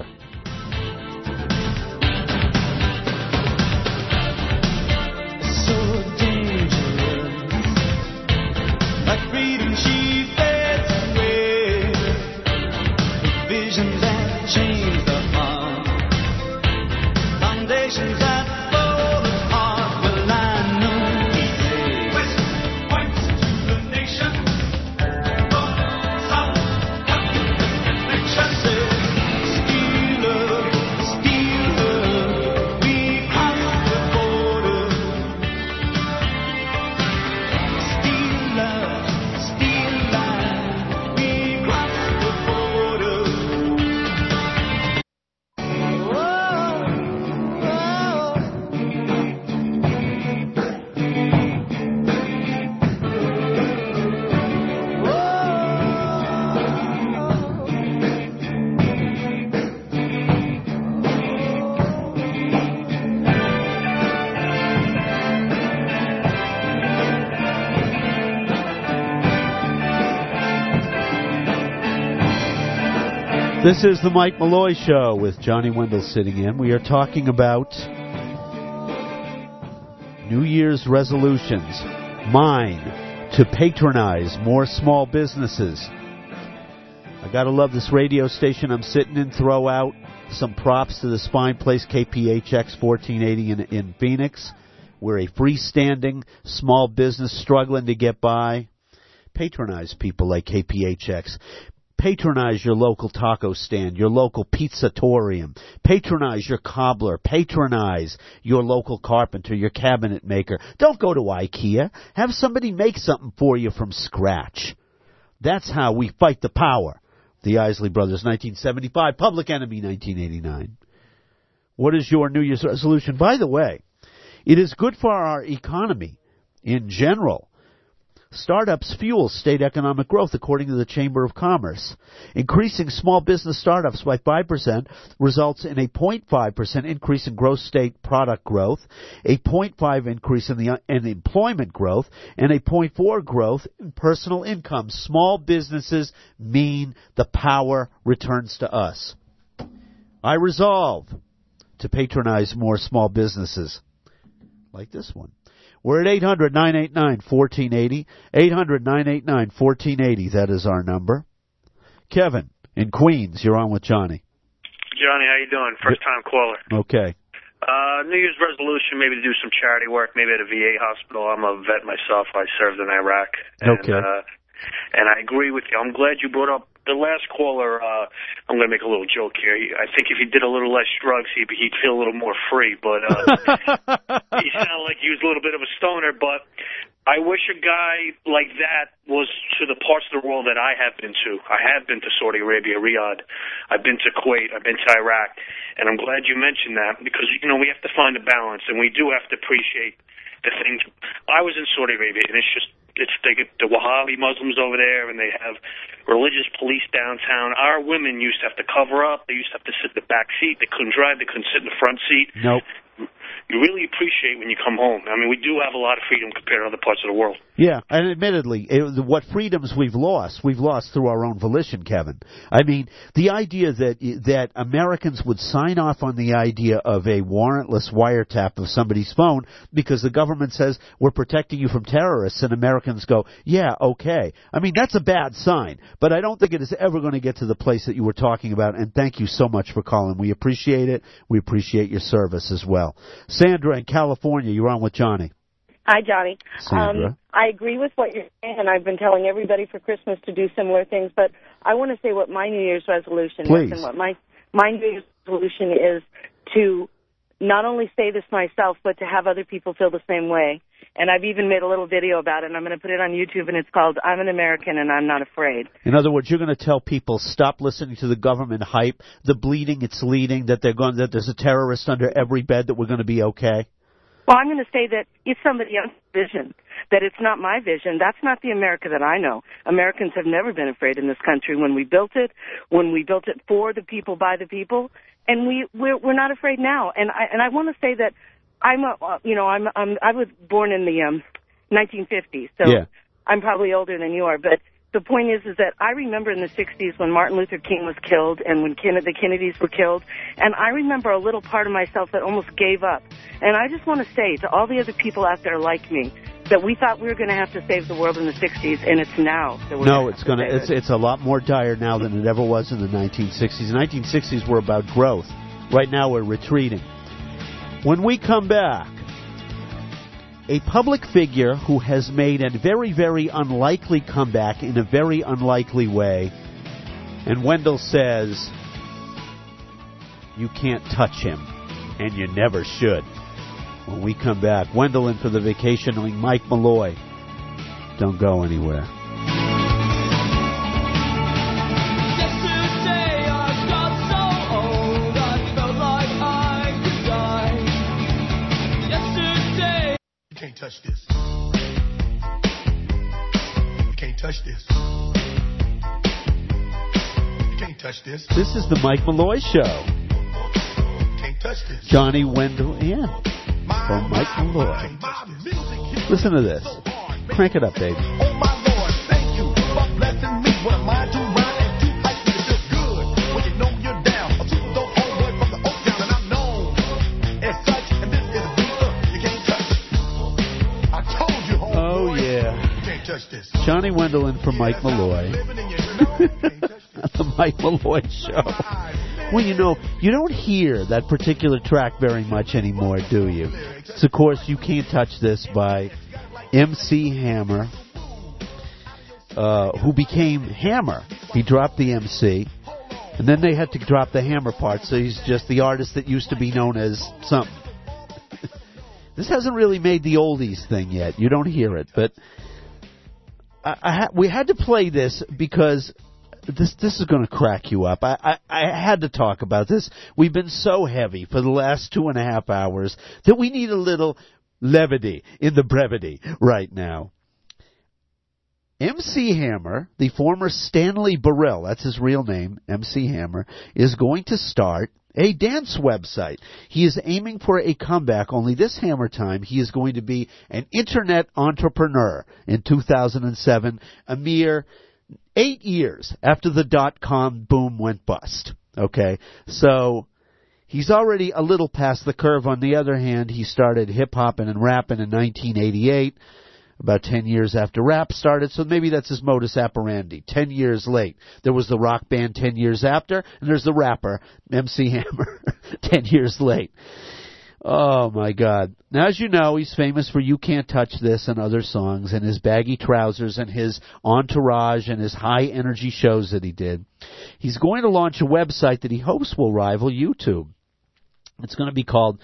This is the Mike Malloy Show with Johnny Wendell sitting in. We are talking about New Year's resolutions. Mine, to patronize more small businesses. I gotta love this radio station I'm sitting in. Throw out some props to this fine place, KPHX 1480 in Phoenix. We're a freestanding small business struggling to get by. Patronize people like KPHX. Patronize your local taco stand, your local pizzatorium. Patronize your cobbler. Patronize your local carpenter, your cabinet maker. Don't go to IKEA. Have somebody make something for you from scratch. That's how we fight the power. The Isley Brothers, 1975. Public Enemy, 1989. What is your New Year's resolution? By the way, it is good for our economy in general Startups fuel state economic growth, according to the Chamber of Commerce. Increasing small business startups by 5% results in a 0.5% increase in gross state product growth, a 0.5% increase in employment growth, and a 0.4% growth in personal income. Small businesses mean the power returns to us. I resolve to patronize more small businesses like this one. We're at 800-989-1480. 800-989-1480. That is our number. Kevin in Queens, you're on with Johnny. Johnny, how you doing? First-time caller. Okay. New Year's resolution, maybe to do some charity work, maybe at a VA hospital. I'm a vet myself. I served in Iraq. Okay. And I agree with you. I'm glad you brought up the last caller. I'm going to make a little joke here. I think if he did a little less drugs, he'd feel a little more free. But he sounded like he was a little bit of a stoner. But I wish a guy like that was to the parts of the world that I have been to. I have been to Saudi Arabia, Riyadh. I've been to Kuwait. I've been to Iraq. And I'm glad you mentioned that because, you know, we have to find a balance, and we do have to appreciate the things. I was in Saudi Arabia, and they get the Wahhabi Muslims over there, and they have religious police downtown. Our women used to have to cover up. They used to have to sit in the back seat. They couldn't drive. They couldn't sit in the front seat. Nope. You really appreciate when you come home. I mean, we do have a lot of freedom compared to other parts of the world. Yeah, and admittedly, what freedoms we've lost through our own volition, Kevin. I mean, the idea that Americans would sign off on the idea of a warrantless wiretap of somebody's phone because the government says we're protecting you from terrorists, and Americans go, yeah, okay. I mean, that's a bad sign, but I don't think it is ever going to get to the place that you were talking about, and thank you so much for calling. We appreciate it. We appreciate your service as well. Sandra in California, you're on with Johnny. Hi, Johnny. Sandra. I agree with what you're saying, and I've been telling everybody for Christmas to do similar things, but I want to say what my New Year's resolution is. And what my New Year's resolution is to not only say this myself, but to have other people feel the same way. And I've even made a little video about it, and I'm going to put it on YouTube, and it's called I'm an American and I'm Not Afraid. In other words, you're going to tell people, stop listening to the government hype, the bleeding it's leading, that that there's a terrorist under every bed, that we're going to be okay? Well, I'm going to say that it's somebody else's vision, that it's not my vision. That's not the America that I know. Americans have never been afraid in this country when we built it for the people, by the people, and we're not afraid now. And I want to say that I was born in the 1950s, so yeah. I'm probably older than you are, but the point is that I remember in the 60s when Martin Luther King was killed and when the Kennedys were killed, and I remember a little part of myself that almost gave up. And I just want to say to all the other people out there like me that we thought we were going to have to save the world in the 60s, and it's now that we're it's a lot more dire now than it ever was in the 1960s. The 1960s were about growth. Right now we're retreating. When we come back, a public figure who has made a very, very unlikely comeback in a very unlikely way, and Wendell says, you can't touch him, and you never should. When we come back, Wendell in for the vacationing Mike Malloy. Don't go anywhere. You can't touch this. You can't touch this. You can't touch this. This is the Mike Malloy Show. You can't touch this. Johnny Wendell, yeah. From Mike Malloy. Listen to this. Crank it up, baby. Oh my Lord, thank you for blessing me. What am I to ride and too hype to feel good when you know you're down. A super dope homeboy from the Oak Town, and I'm known as such. And this is a beat you can't touch. I told you, homeboy. Oh yeah. You can't touch this. Johnny Wendell in for Mike Malloy. The Mike Malloy Show. Well, you know, you don't hear that particular track very much anymore, do you? It's, of course, You Can't Touch This by MC Hammer, who became Hammer. He dropped the MC, and then they had to drop the Hammer part, so he's just the artist that used to be known as something. This hasn't really made the oldies thing yet. You don't hear it, but we had to play this because this is going to crack you up. I had to talk about this. We've been so heavy for the last 2.5 hours that we need a little levity in the brevity right now. MC Hammer, the former Stanley Burrell, that's his real name, MC Hammer, is going to start a dance website. He is aiming for a comeback, only this Hammer time he is going to be an internet entrepreneur in 2007, a mere 8 years after the dot-com boom went bust. Okay, so he's already a little past the curve. On the other hand, he started hip-hopping and rapping in 1988. About 10 years after rap started, so maybe that's his modus operandi. 10 years late. There was the rock band 10 years after, and there's the rapper, MC Hammer, 10 years late. Oh, my God. Now, as you know, he's famous for You Can't Touch This and other songs, and his baggy trousers and his entourage and his high-energy shows that he did. He's going to launch a website that he hopes will rival YouTube. It's going to be called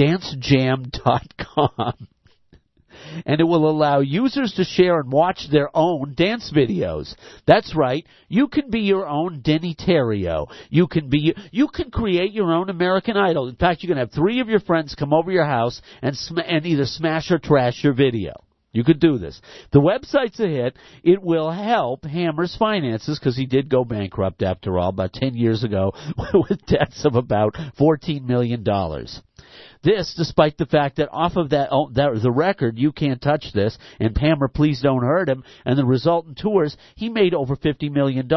DanceJam.com. And it will allow users to share and watch their own dance videos. That's right. You can be your own Denny Terrio. You can create your own American Idol. In fact, you can have 3 of your friends come over your house and either smash or trash your video. You could do this. The website's a hit. It will help Hammer's finances because he did go bankrupt after all about 10 years ago with debts of about $14 million. This, despite the fact that off of the record, You Can't Touch This, and Hammer, Please Don't Hurt Him, and the resultant tours, he made over $50 million.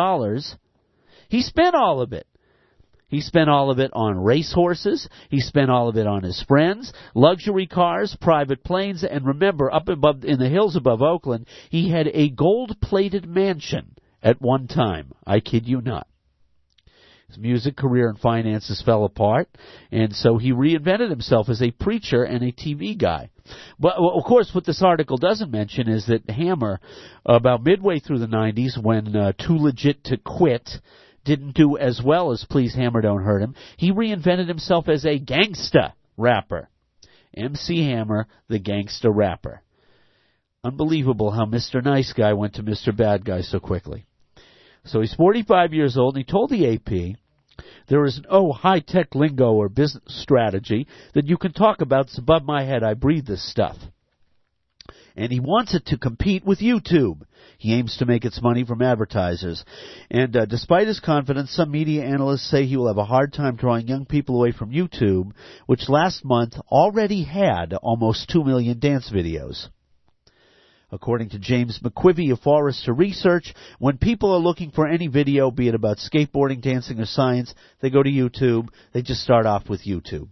He spent all of it. He spent all of it on racehorses. He spent all of it on his friends, luxury cars, private planes, and remember, up above in the hills above Oakland, he had a gold-plated mansion at one time. I kid you not. His music career and finances fell apart, and so he reinvented himself as a preacher and a TV guy. But, of course, what this article doesn't mention is that Hammer, about midway through the 90s, when Too Legit to Quit didn't do as well as Please Hammer Don't Hurt Him, he reinvented himself as a gangsta rapper. MC Hammer, the gangsta rapper. Unbelievable how Mr. Nice Guy went to Mr. Bad Guy so quickly. So he's 45 years old, and he told the AP, there is no high-tech lingo or business strategy that you can talk about. It's above my head. I breathe this stuff. And he wants it to compete with YouTube. He aims to make its money from advertisers. And despite his confidence, some media analysts say he will have a hard time drawing young people away from YouTube, which last month already had almost 2 million dance videos. According to James McQuivey of Forrester Research, when people are looking for any video, be it about skateboarding, dancing, or science, they go to YouTube. They just start off with YouTube.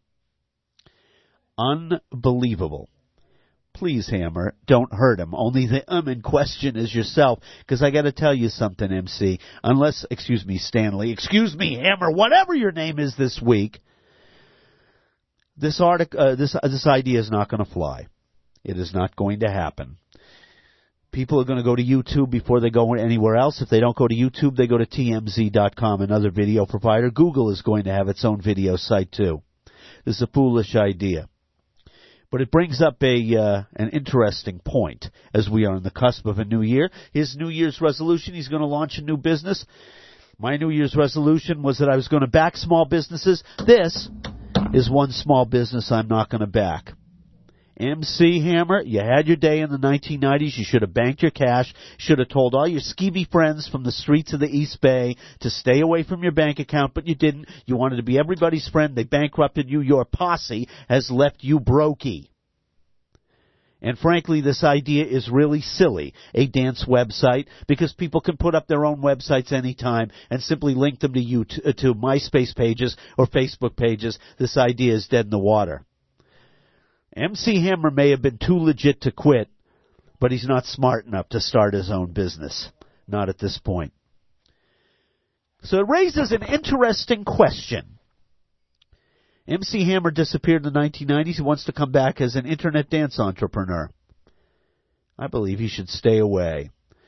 Unbelievable. Please, Hammer, don't hurt him. Only the in question is yourself, because I got to tell you something, MC. Stanley. Excuse me, Hammer, whatever your name is this week. This idea is not going to fly. It is not going to happen. People are going to go to YouTube before they go anywhere else. If they don't go to YouTube, they go to TMZ.com, another video provider. Google is going to have its own video site, too. This is a foolish idea. But it brings up an interesting point as we are on the cusp of a new year. His New Year's resolution, he's going to launch a new business. My New Year's resolution was that I was going to back small businesses. This is one small business I'm not going to back. MC Hammer, you had your day in the 1990s. You should have banked your cash. Should have told all your skeevy friends from the streets of the East Bay to stay away from your bank account, but you didn't. You wanted to be everybody's friend. They bankrupted you. Your posse has left you brokey. And frankly, this idea is really silly, a dance website, because people can put up their own websites anytime and simply link them to MySpace pages or Facebook pages. This idea is dead in the water. MC Hammer may have been too legit to quit, but he's not smart enough to start his own business. Not at this point. So it raises an interesting question. MC Hammer disappeared in the 1990s. He wants to come back as an internet dance entrepreneur. I believe he should stay away.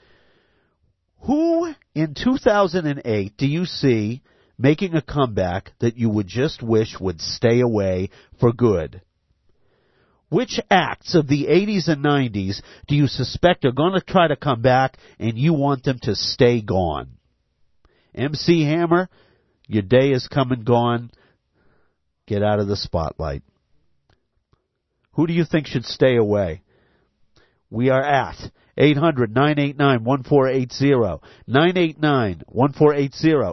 Who in 2008 do you see making a comeback that you would just wish would stay away for good? Which acts of the 80s and 90s do you suspect are going to try to come back and you want them to stay gone? MC Hammer, your day is come and gone. Get out of the spotlight. Who do you think should stay away? We are at 800-989-1480. 989-1480.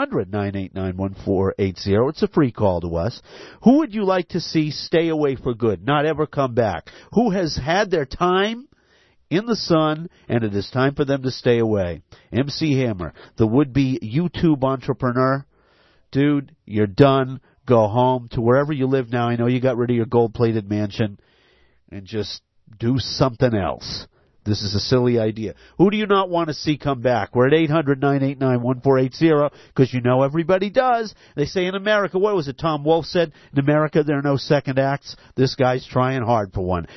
800-989-1480. It's a free call to us. Who would you like to see stay away for good, not ever come back? Who has had their time in the sun, and it is time for them to stay away? MC Hammer, the would-be YouTube entrepreneur. Dude, you're done. Go home to wherever you live now. I know you got rid of your gold-plated mansion, and just do something else. This is a silly idea. Who do you not want to see come back? We're at 800-989-1480 because you know everybody does. They say in America, what was it Tom Wolfe said? In America, there are no second acts. This guy's trying hard for one.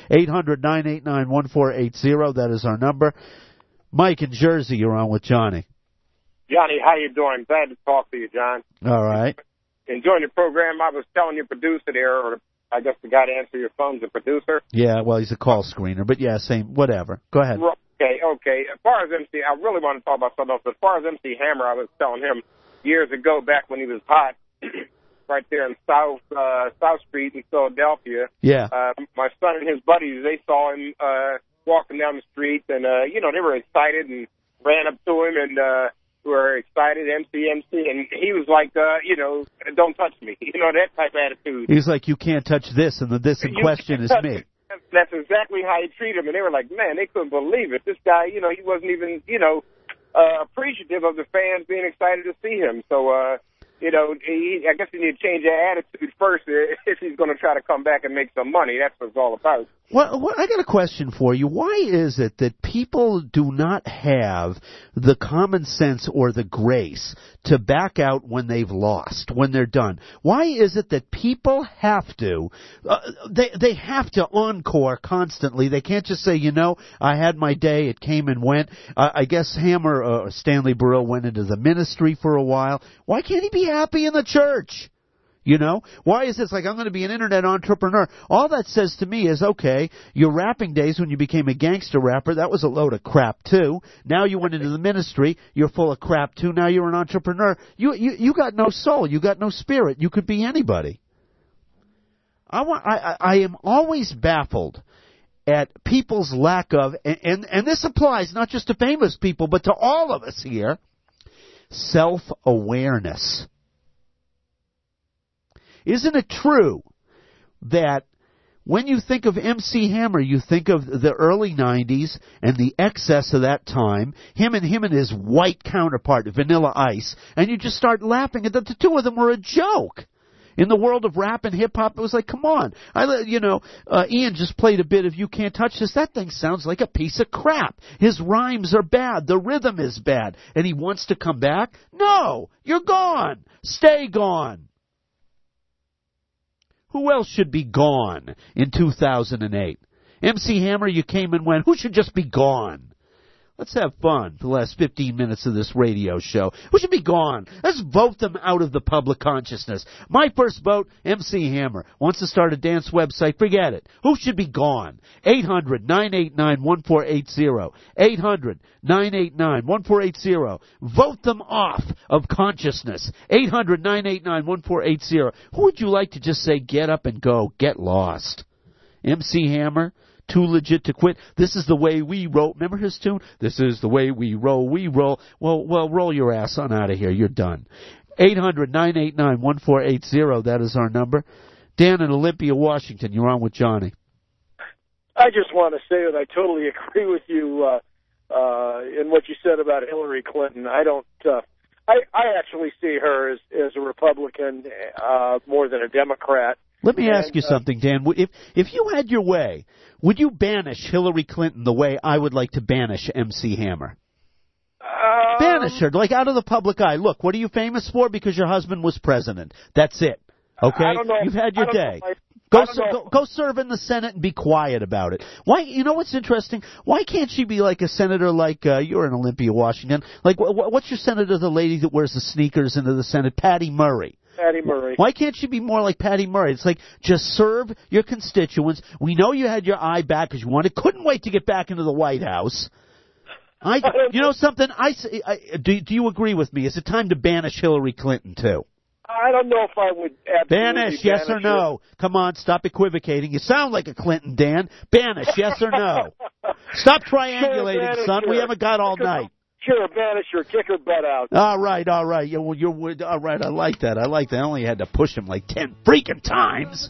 800-989-1480. That is our number. Mike in Jersey, you're on with Johnny. Johnny, how you doing? Glad to talk to you, John. All right. Enjoying your program. I was telling your producer there, or I guess the guy to answer your phone's a producer. Yeah, well, he's a call screener, but yeah, same, whatever. Go ahead. Okay. As far as MC, I really want to talk about something else. As far as MC Hammer, I was telling him years ago, back when he was hot, right there in South Street in Philadelphia. Yeah. My son and his buddies, they saw him walking down the street, and they were excited and ran up to him and were excited, MC, and he was like, don't touch me, that type of attitude. He's like, you can't touch this, and the this in question is me. That's exactly how he treated him, and they were like, man, they couldn't believe it. This guy, he wasn't even, appreciative of the fans being excited to see him. So, I guess he need to change that attitude first if he's going to try to come back and make some money. That's what it's all about. Well, I got a question for you. Why is it that people do not have the common sense or the grace to back out when they've lost, when they're done? Why is it that people have to, they have to encore constantly? They can't just say, I had my day, it came and went. I guess Hammer, Stanley Burrell went into the ministry for a while. Why can't he be happy in the church? Why is this like, I'm going to be an internet entrepreneur? All that says to me is, okay, your rapping days when you became a gangster rapper, that was a load of crap too. Now you went into the ministry, you're full of crap too. Now you're an entrepreneur. You got no soul. You got no spirit. You could be anybody. I am always baffled at people's lack of, and this applies not just to famous people, but to all of us here, self-awareness. Isn't it true that when you think of MC Hammer, you think of the early 90s and the excess of that time, him and his white counterpart, Vanilla Ice, and you just start laughing at the two of them were a joke. In the world of rap and hip-hop, it was like, come on. Ian just played a bit of You Can't Touch This. That thing sounds like a piece of crap. His rhymes are bad. The rhythm is bad. And he wants to come back? No, you're gone. Stay gone. Who else should be gone in 2008? MC Hammer, you came and went. Who should just be gone? Let's have fun for the last 15 minutes of this radio show. Who should be gone? Let's vote them out of the public consciousness. My first vote, MC Hammer. Wants to start a dance website? Forget it. Who should be gone? 800-989-1480. 800-989-1480. Vote them off of consciousness. 800-989-1480. Who would you like to just say, get up and go, get lost? MC Hammer? Too legit to quit. This is the way we roll. Remember his tune? This is the way we roll. We roll. Well, roll your ass on out of here. You're done. 800-989-1480. That is our number. Dan in Olympia, Washington. You're on with Johnny. I just want to say that I totally agree with you in what you said about Hillary Clinton. I don't. I actually see her as a Republican more than a Democrat. Let me ask you something, Dan. If you had your way, would you banish Hillary Clinton the way I would like to banish MC Hammer? Banish her, like out of the public eye. Look, what are you famous for? Because your husband was president. That's it. Okay? I don't know. You've had your day. Go serve in the Senate and be quiet about it. Why? You know what's interesting? Why can't she be like a senator like you're in Olympia, Washington? Like, what's your senator, the lady that wears the sneakers into the Senate? Patty Murray. Patty Murray. Why can't she be more like Patty Murray? It's like, just serve your constituents. We know you had your eye back because you couldn't wait to get back into the White House. You know something? Do you agree with me? Is it time to banish Hillary Clinton too? I don't know if I would absolutely banish, yes or no? Come on, stop equivocating. You sound like a Clinton, Dan. Banish, yes or no? Stop triangulating, son. We haven't got all night. Sure, banish her, kick her butt out. All right. Yeah, well, all right. I like that. I only had to push him like 10 freaking times.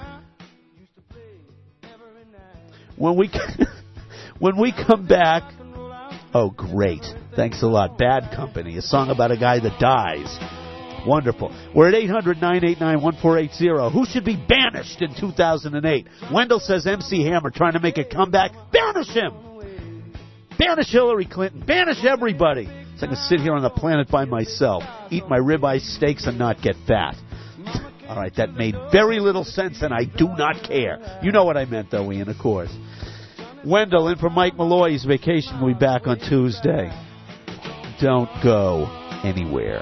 When we come back, oh, great. Thanks a lot. Bad Company, a song about a guy that dies. Wonderful. We're at 800-989-1480. Who should be banished in 2008? Wendell says MC Hammer trying to make a comeback. Banish him. Banish Hillary Clinton. Banish everybody. So I can sit here on the planet by myself, eat my ribeye steaks and not get fat. All right, that made very little sense, and I do not care. You know what I meant, though, Ian, of course. Wendell in for Mike Malloy's vacation. We'll be back on Tuesday. Don't go anywhere.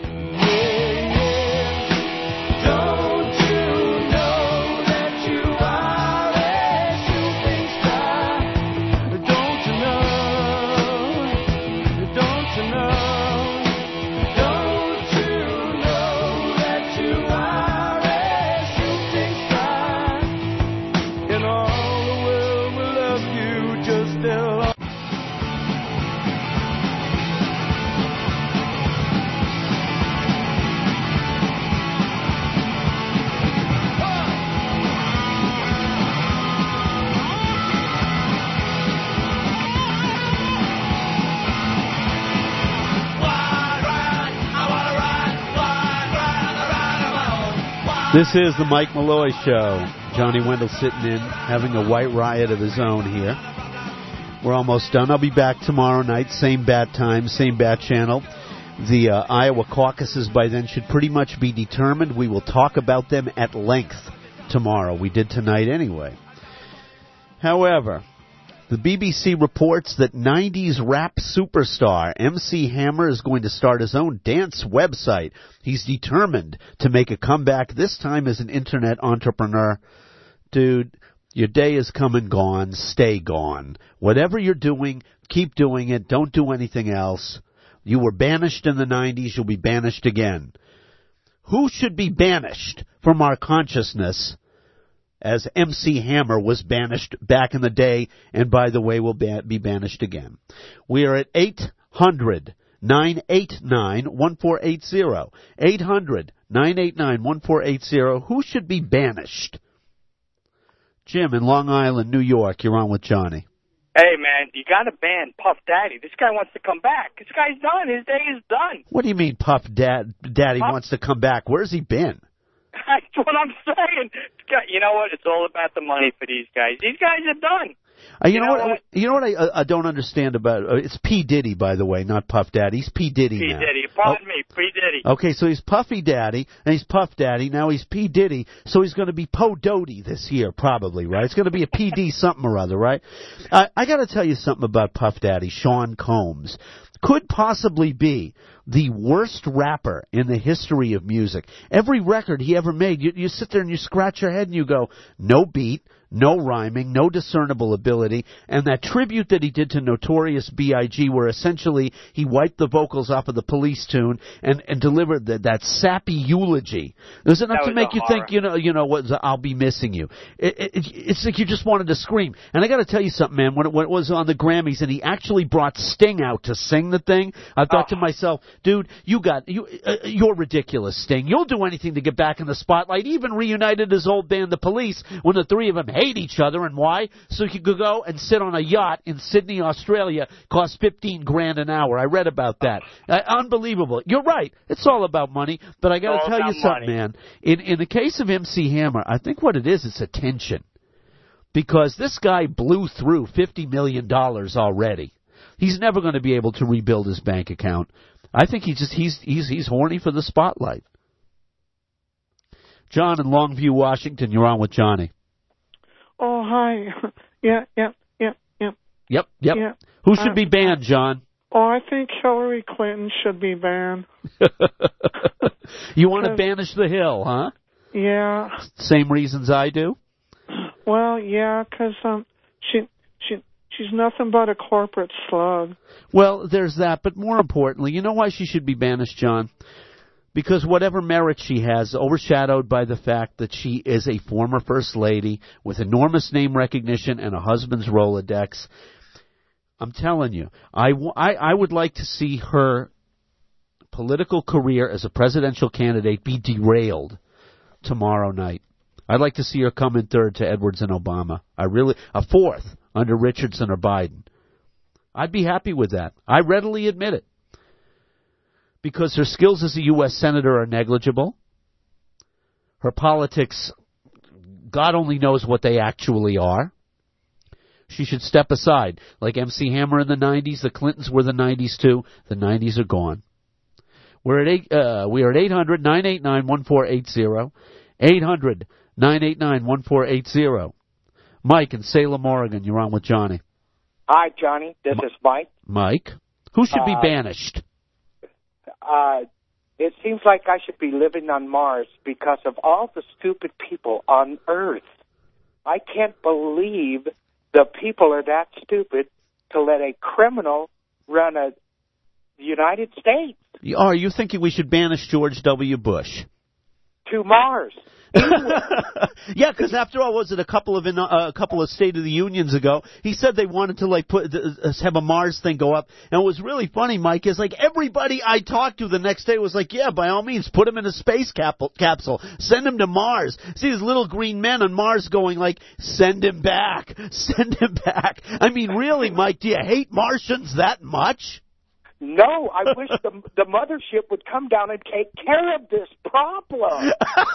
This is the Mike Malloy Show. Johnny Wendell sitting in, having a white riot of his own here. We're almost done. I'll be back tomorrow night, same bat time, same bat channel. The Iowa caucuses by then should pretty much be determined. We will talk about them at length tomorrow. We did tonight anyway. However, the BBC reports that 90s rap superstar MC Hammer is going to start his own dance website. He's determined to make a comeback, this time as an internet entrepreneur. Dude, your day is come and gone. Stay gone. Whatever you're doing, keep doing it. Don't do anything else. You were banished in the 90s. You'll be banished again. Who should be banished from our consciousness as MC Hammer was banished back in the day, and by the way, will be banished again? We are at 800-989-1480. 800-989-1480. Who should be banished? Jim in Long Island, New York, you're on with Johnny. Hey, man, you got to ban Puff Daddy. This guy wants to come back. This guy's done. His day is done. What do you mean Puff Daddy wants to come back? Where's he been? That's what I'm saying. You know what? It's all about the money for these guys. These guys are done. You know what I don't understand about it's P. Diddy, by the way, not Puff Daddy. He's P. Diddy now. P. Diddy. Pardon me, P. Diddy. Okay, so he's Puffy Daddy, and he's Puff Daddy. Now he's P. Diddy, so he's going to be Po Doty this year, probably, right? It's going to be a PD something or other, right? I got to tell you something about Puff Daddy, Sean Combs. Could possibly be the worst rapper in the history of music. Every record he ever made, you sit there and you scratch your head and you go, no beat, no rhyming, no discernible ability, and that tribute that he did to Notorious B.I.G., where essentially he wiped the vocals off of the Police tune and delivered that sappy eulogy. It was enough to make you think, you know what, I'll be missing you. It's like you just wanted to scream. And I got to tell you something, man, when it was on the Grammys and he actually brought Sting out to sing the thing, I thought to myself, dude, you're ridiculous, Sting. You'll do anything to get back in the spotlight. He even reunited his old band, The Police, when the three of them hate each other. And why? So he could go and sit on a yacht in Sydney, Australia, cost $15,000 an hour. I read about that. Unbelievable. You're right. It's all about money. But I got to tell you something, man. In the case of MC Hammer, I think what it is attention. Because this guy blew through $50 million already. He's never going to be able to rebuild his bank account. I think he's horny for the spotlight. John in Longview, Washington, you're on with Johnny. Oh, hi. Yep. Yeah. Who should be banned, John? Oh, I think Hillary Clinton should be banned. You want to banish the Hill, huh? Yeah. Same reasons I do? Well, yeah, because she's nothing but a corporate slug. Well, there's that, but more importantly, you know why she should be banished, John? Because whatever merit she has, overshadowed by the fact that she is a former First Lady with enormous name recognition and a husband's Rolodex, I'm telling you, I would like to see her political career as a presidential candidate be derailed tomorrow night. I'd like to see her come in third to Edwards and Obama. A fourth under Richardson or Biden. I'd be happy with that. I readily admit it. Because her skills as a U.S. Senator are negligible. Her politics, God only knows what they actually are. She should step aside. Like MC Hammer in the 90s, the Clintons were the 90s too. The 90s are gone. We are at 800-989-1480. 800-989-1480. Mike in Salem, Oregon, you're on with Johnny. Hi, Johnny. This is Mike. Mike, who should be banished? It seems like I should be living on Mars because of all the stupid people on Earth. I can't believe the people are that stupid to let a criminal run the United States. Are you thinking we should banish George W. Bush? To Mars. Yeah, because after all, was it a couple of State of the Unions ago? He said they wanted to have a Mars thing go up, and what was really funny, Mike, is like everybody I talked to the next day was like, yeah, by all means, put him in a space capsule, send him to Mars. See these little green men on Mars going like, send him back, send him back. I mean, really, Mike, do you hate Martians that much? No, I wish the mothership would come down and take care of this problem.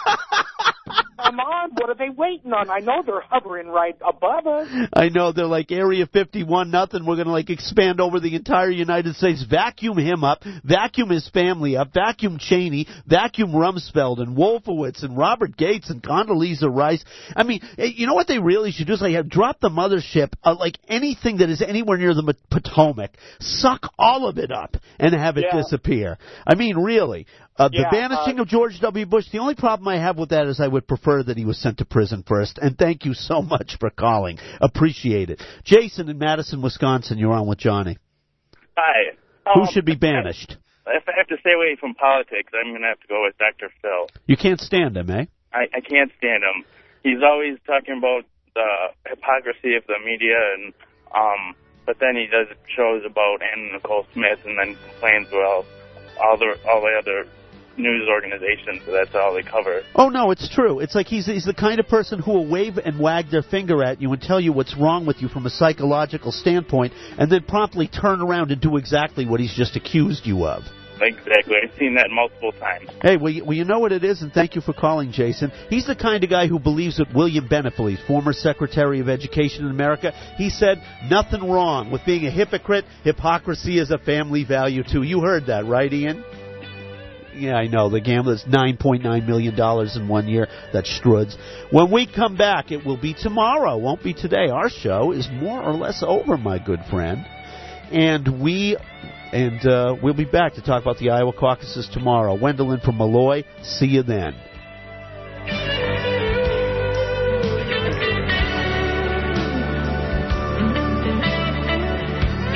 Come on, what are they waiting on? I know they're hovering right above us. I know, they're like Area 51, nothing. We're going to expand over the entire United States, vacuum him up, vacuum his family up, vacuum Cheney, vacuum Rumsfeld and Wolfowitz and Robert Gates and Condoleezza Rice. I mean, you know what they really should do is drop the mothership, anything that is anywhere near the Potomac, suck all of it up and have it disappear. I mean, really. The banishing of George W. Bush, the only problem I have with that is I would prefer that he was sent to prison first. And thank you so much for calling. Appreciate it. Jason in Madison, Wisconsin, you're on with Johnny. Hi. Who should be banished? If I have to stay away from politics, I'm going to have to go with Dr. Phil. You can't stand him, eh? I can't stand him. He's always talking about the hypocrisy of the media, and but then he does shows about Anna Nicole Smith and then complains about all the other news organizations, so that's all they cover. Oh, no, it's true. It's like he's the kind of person who will wave and wag their finger at you and tell you what's wrong with you from a psychological standpoint, and then promptly turn around and do exactly what he's just accused you of. Exactly. I've seen that multiple times. Hey, well, you know what it is, and thank you for calling, Jason. He's the kind of guy who believes that William Benefleet, former Secretary of Education in America, he said, nothing wrong with being a hypocrite. Hypocrisy is a family value, too. You heard that, right, Ian? Yeah, I know. The gambler's $9.9 million in 1 year. That's Strud's. When we come back, it will be tomorrow. Won't be today. Our show is more or less over, my good friend. And we'll be back to talk about the Iowa caucuses tomorrow. Wendelin from Malloy. See you then.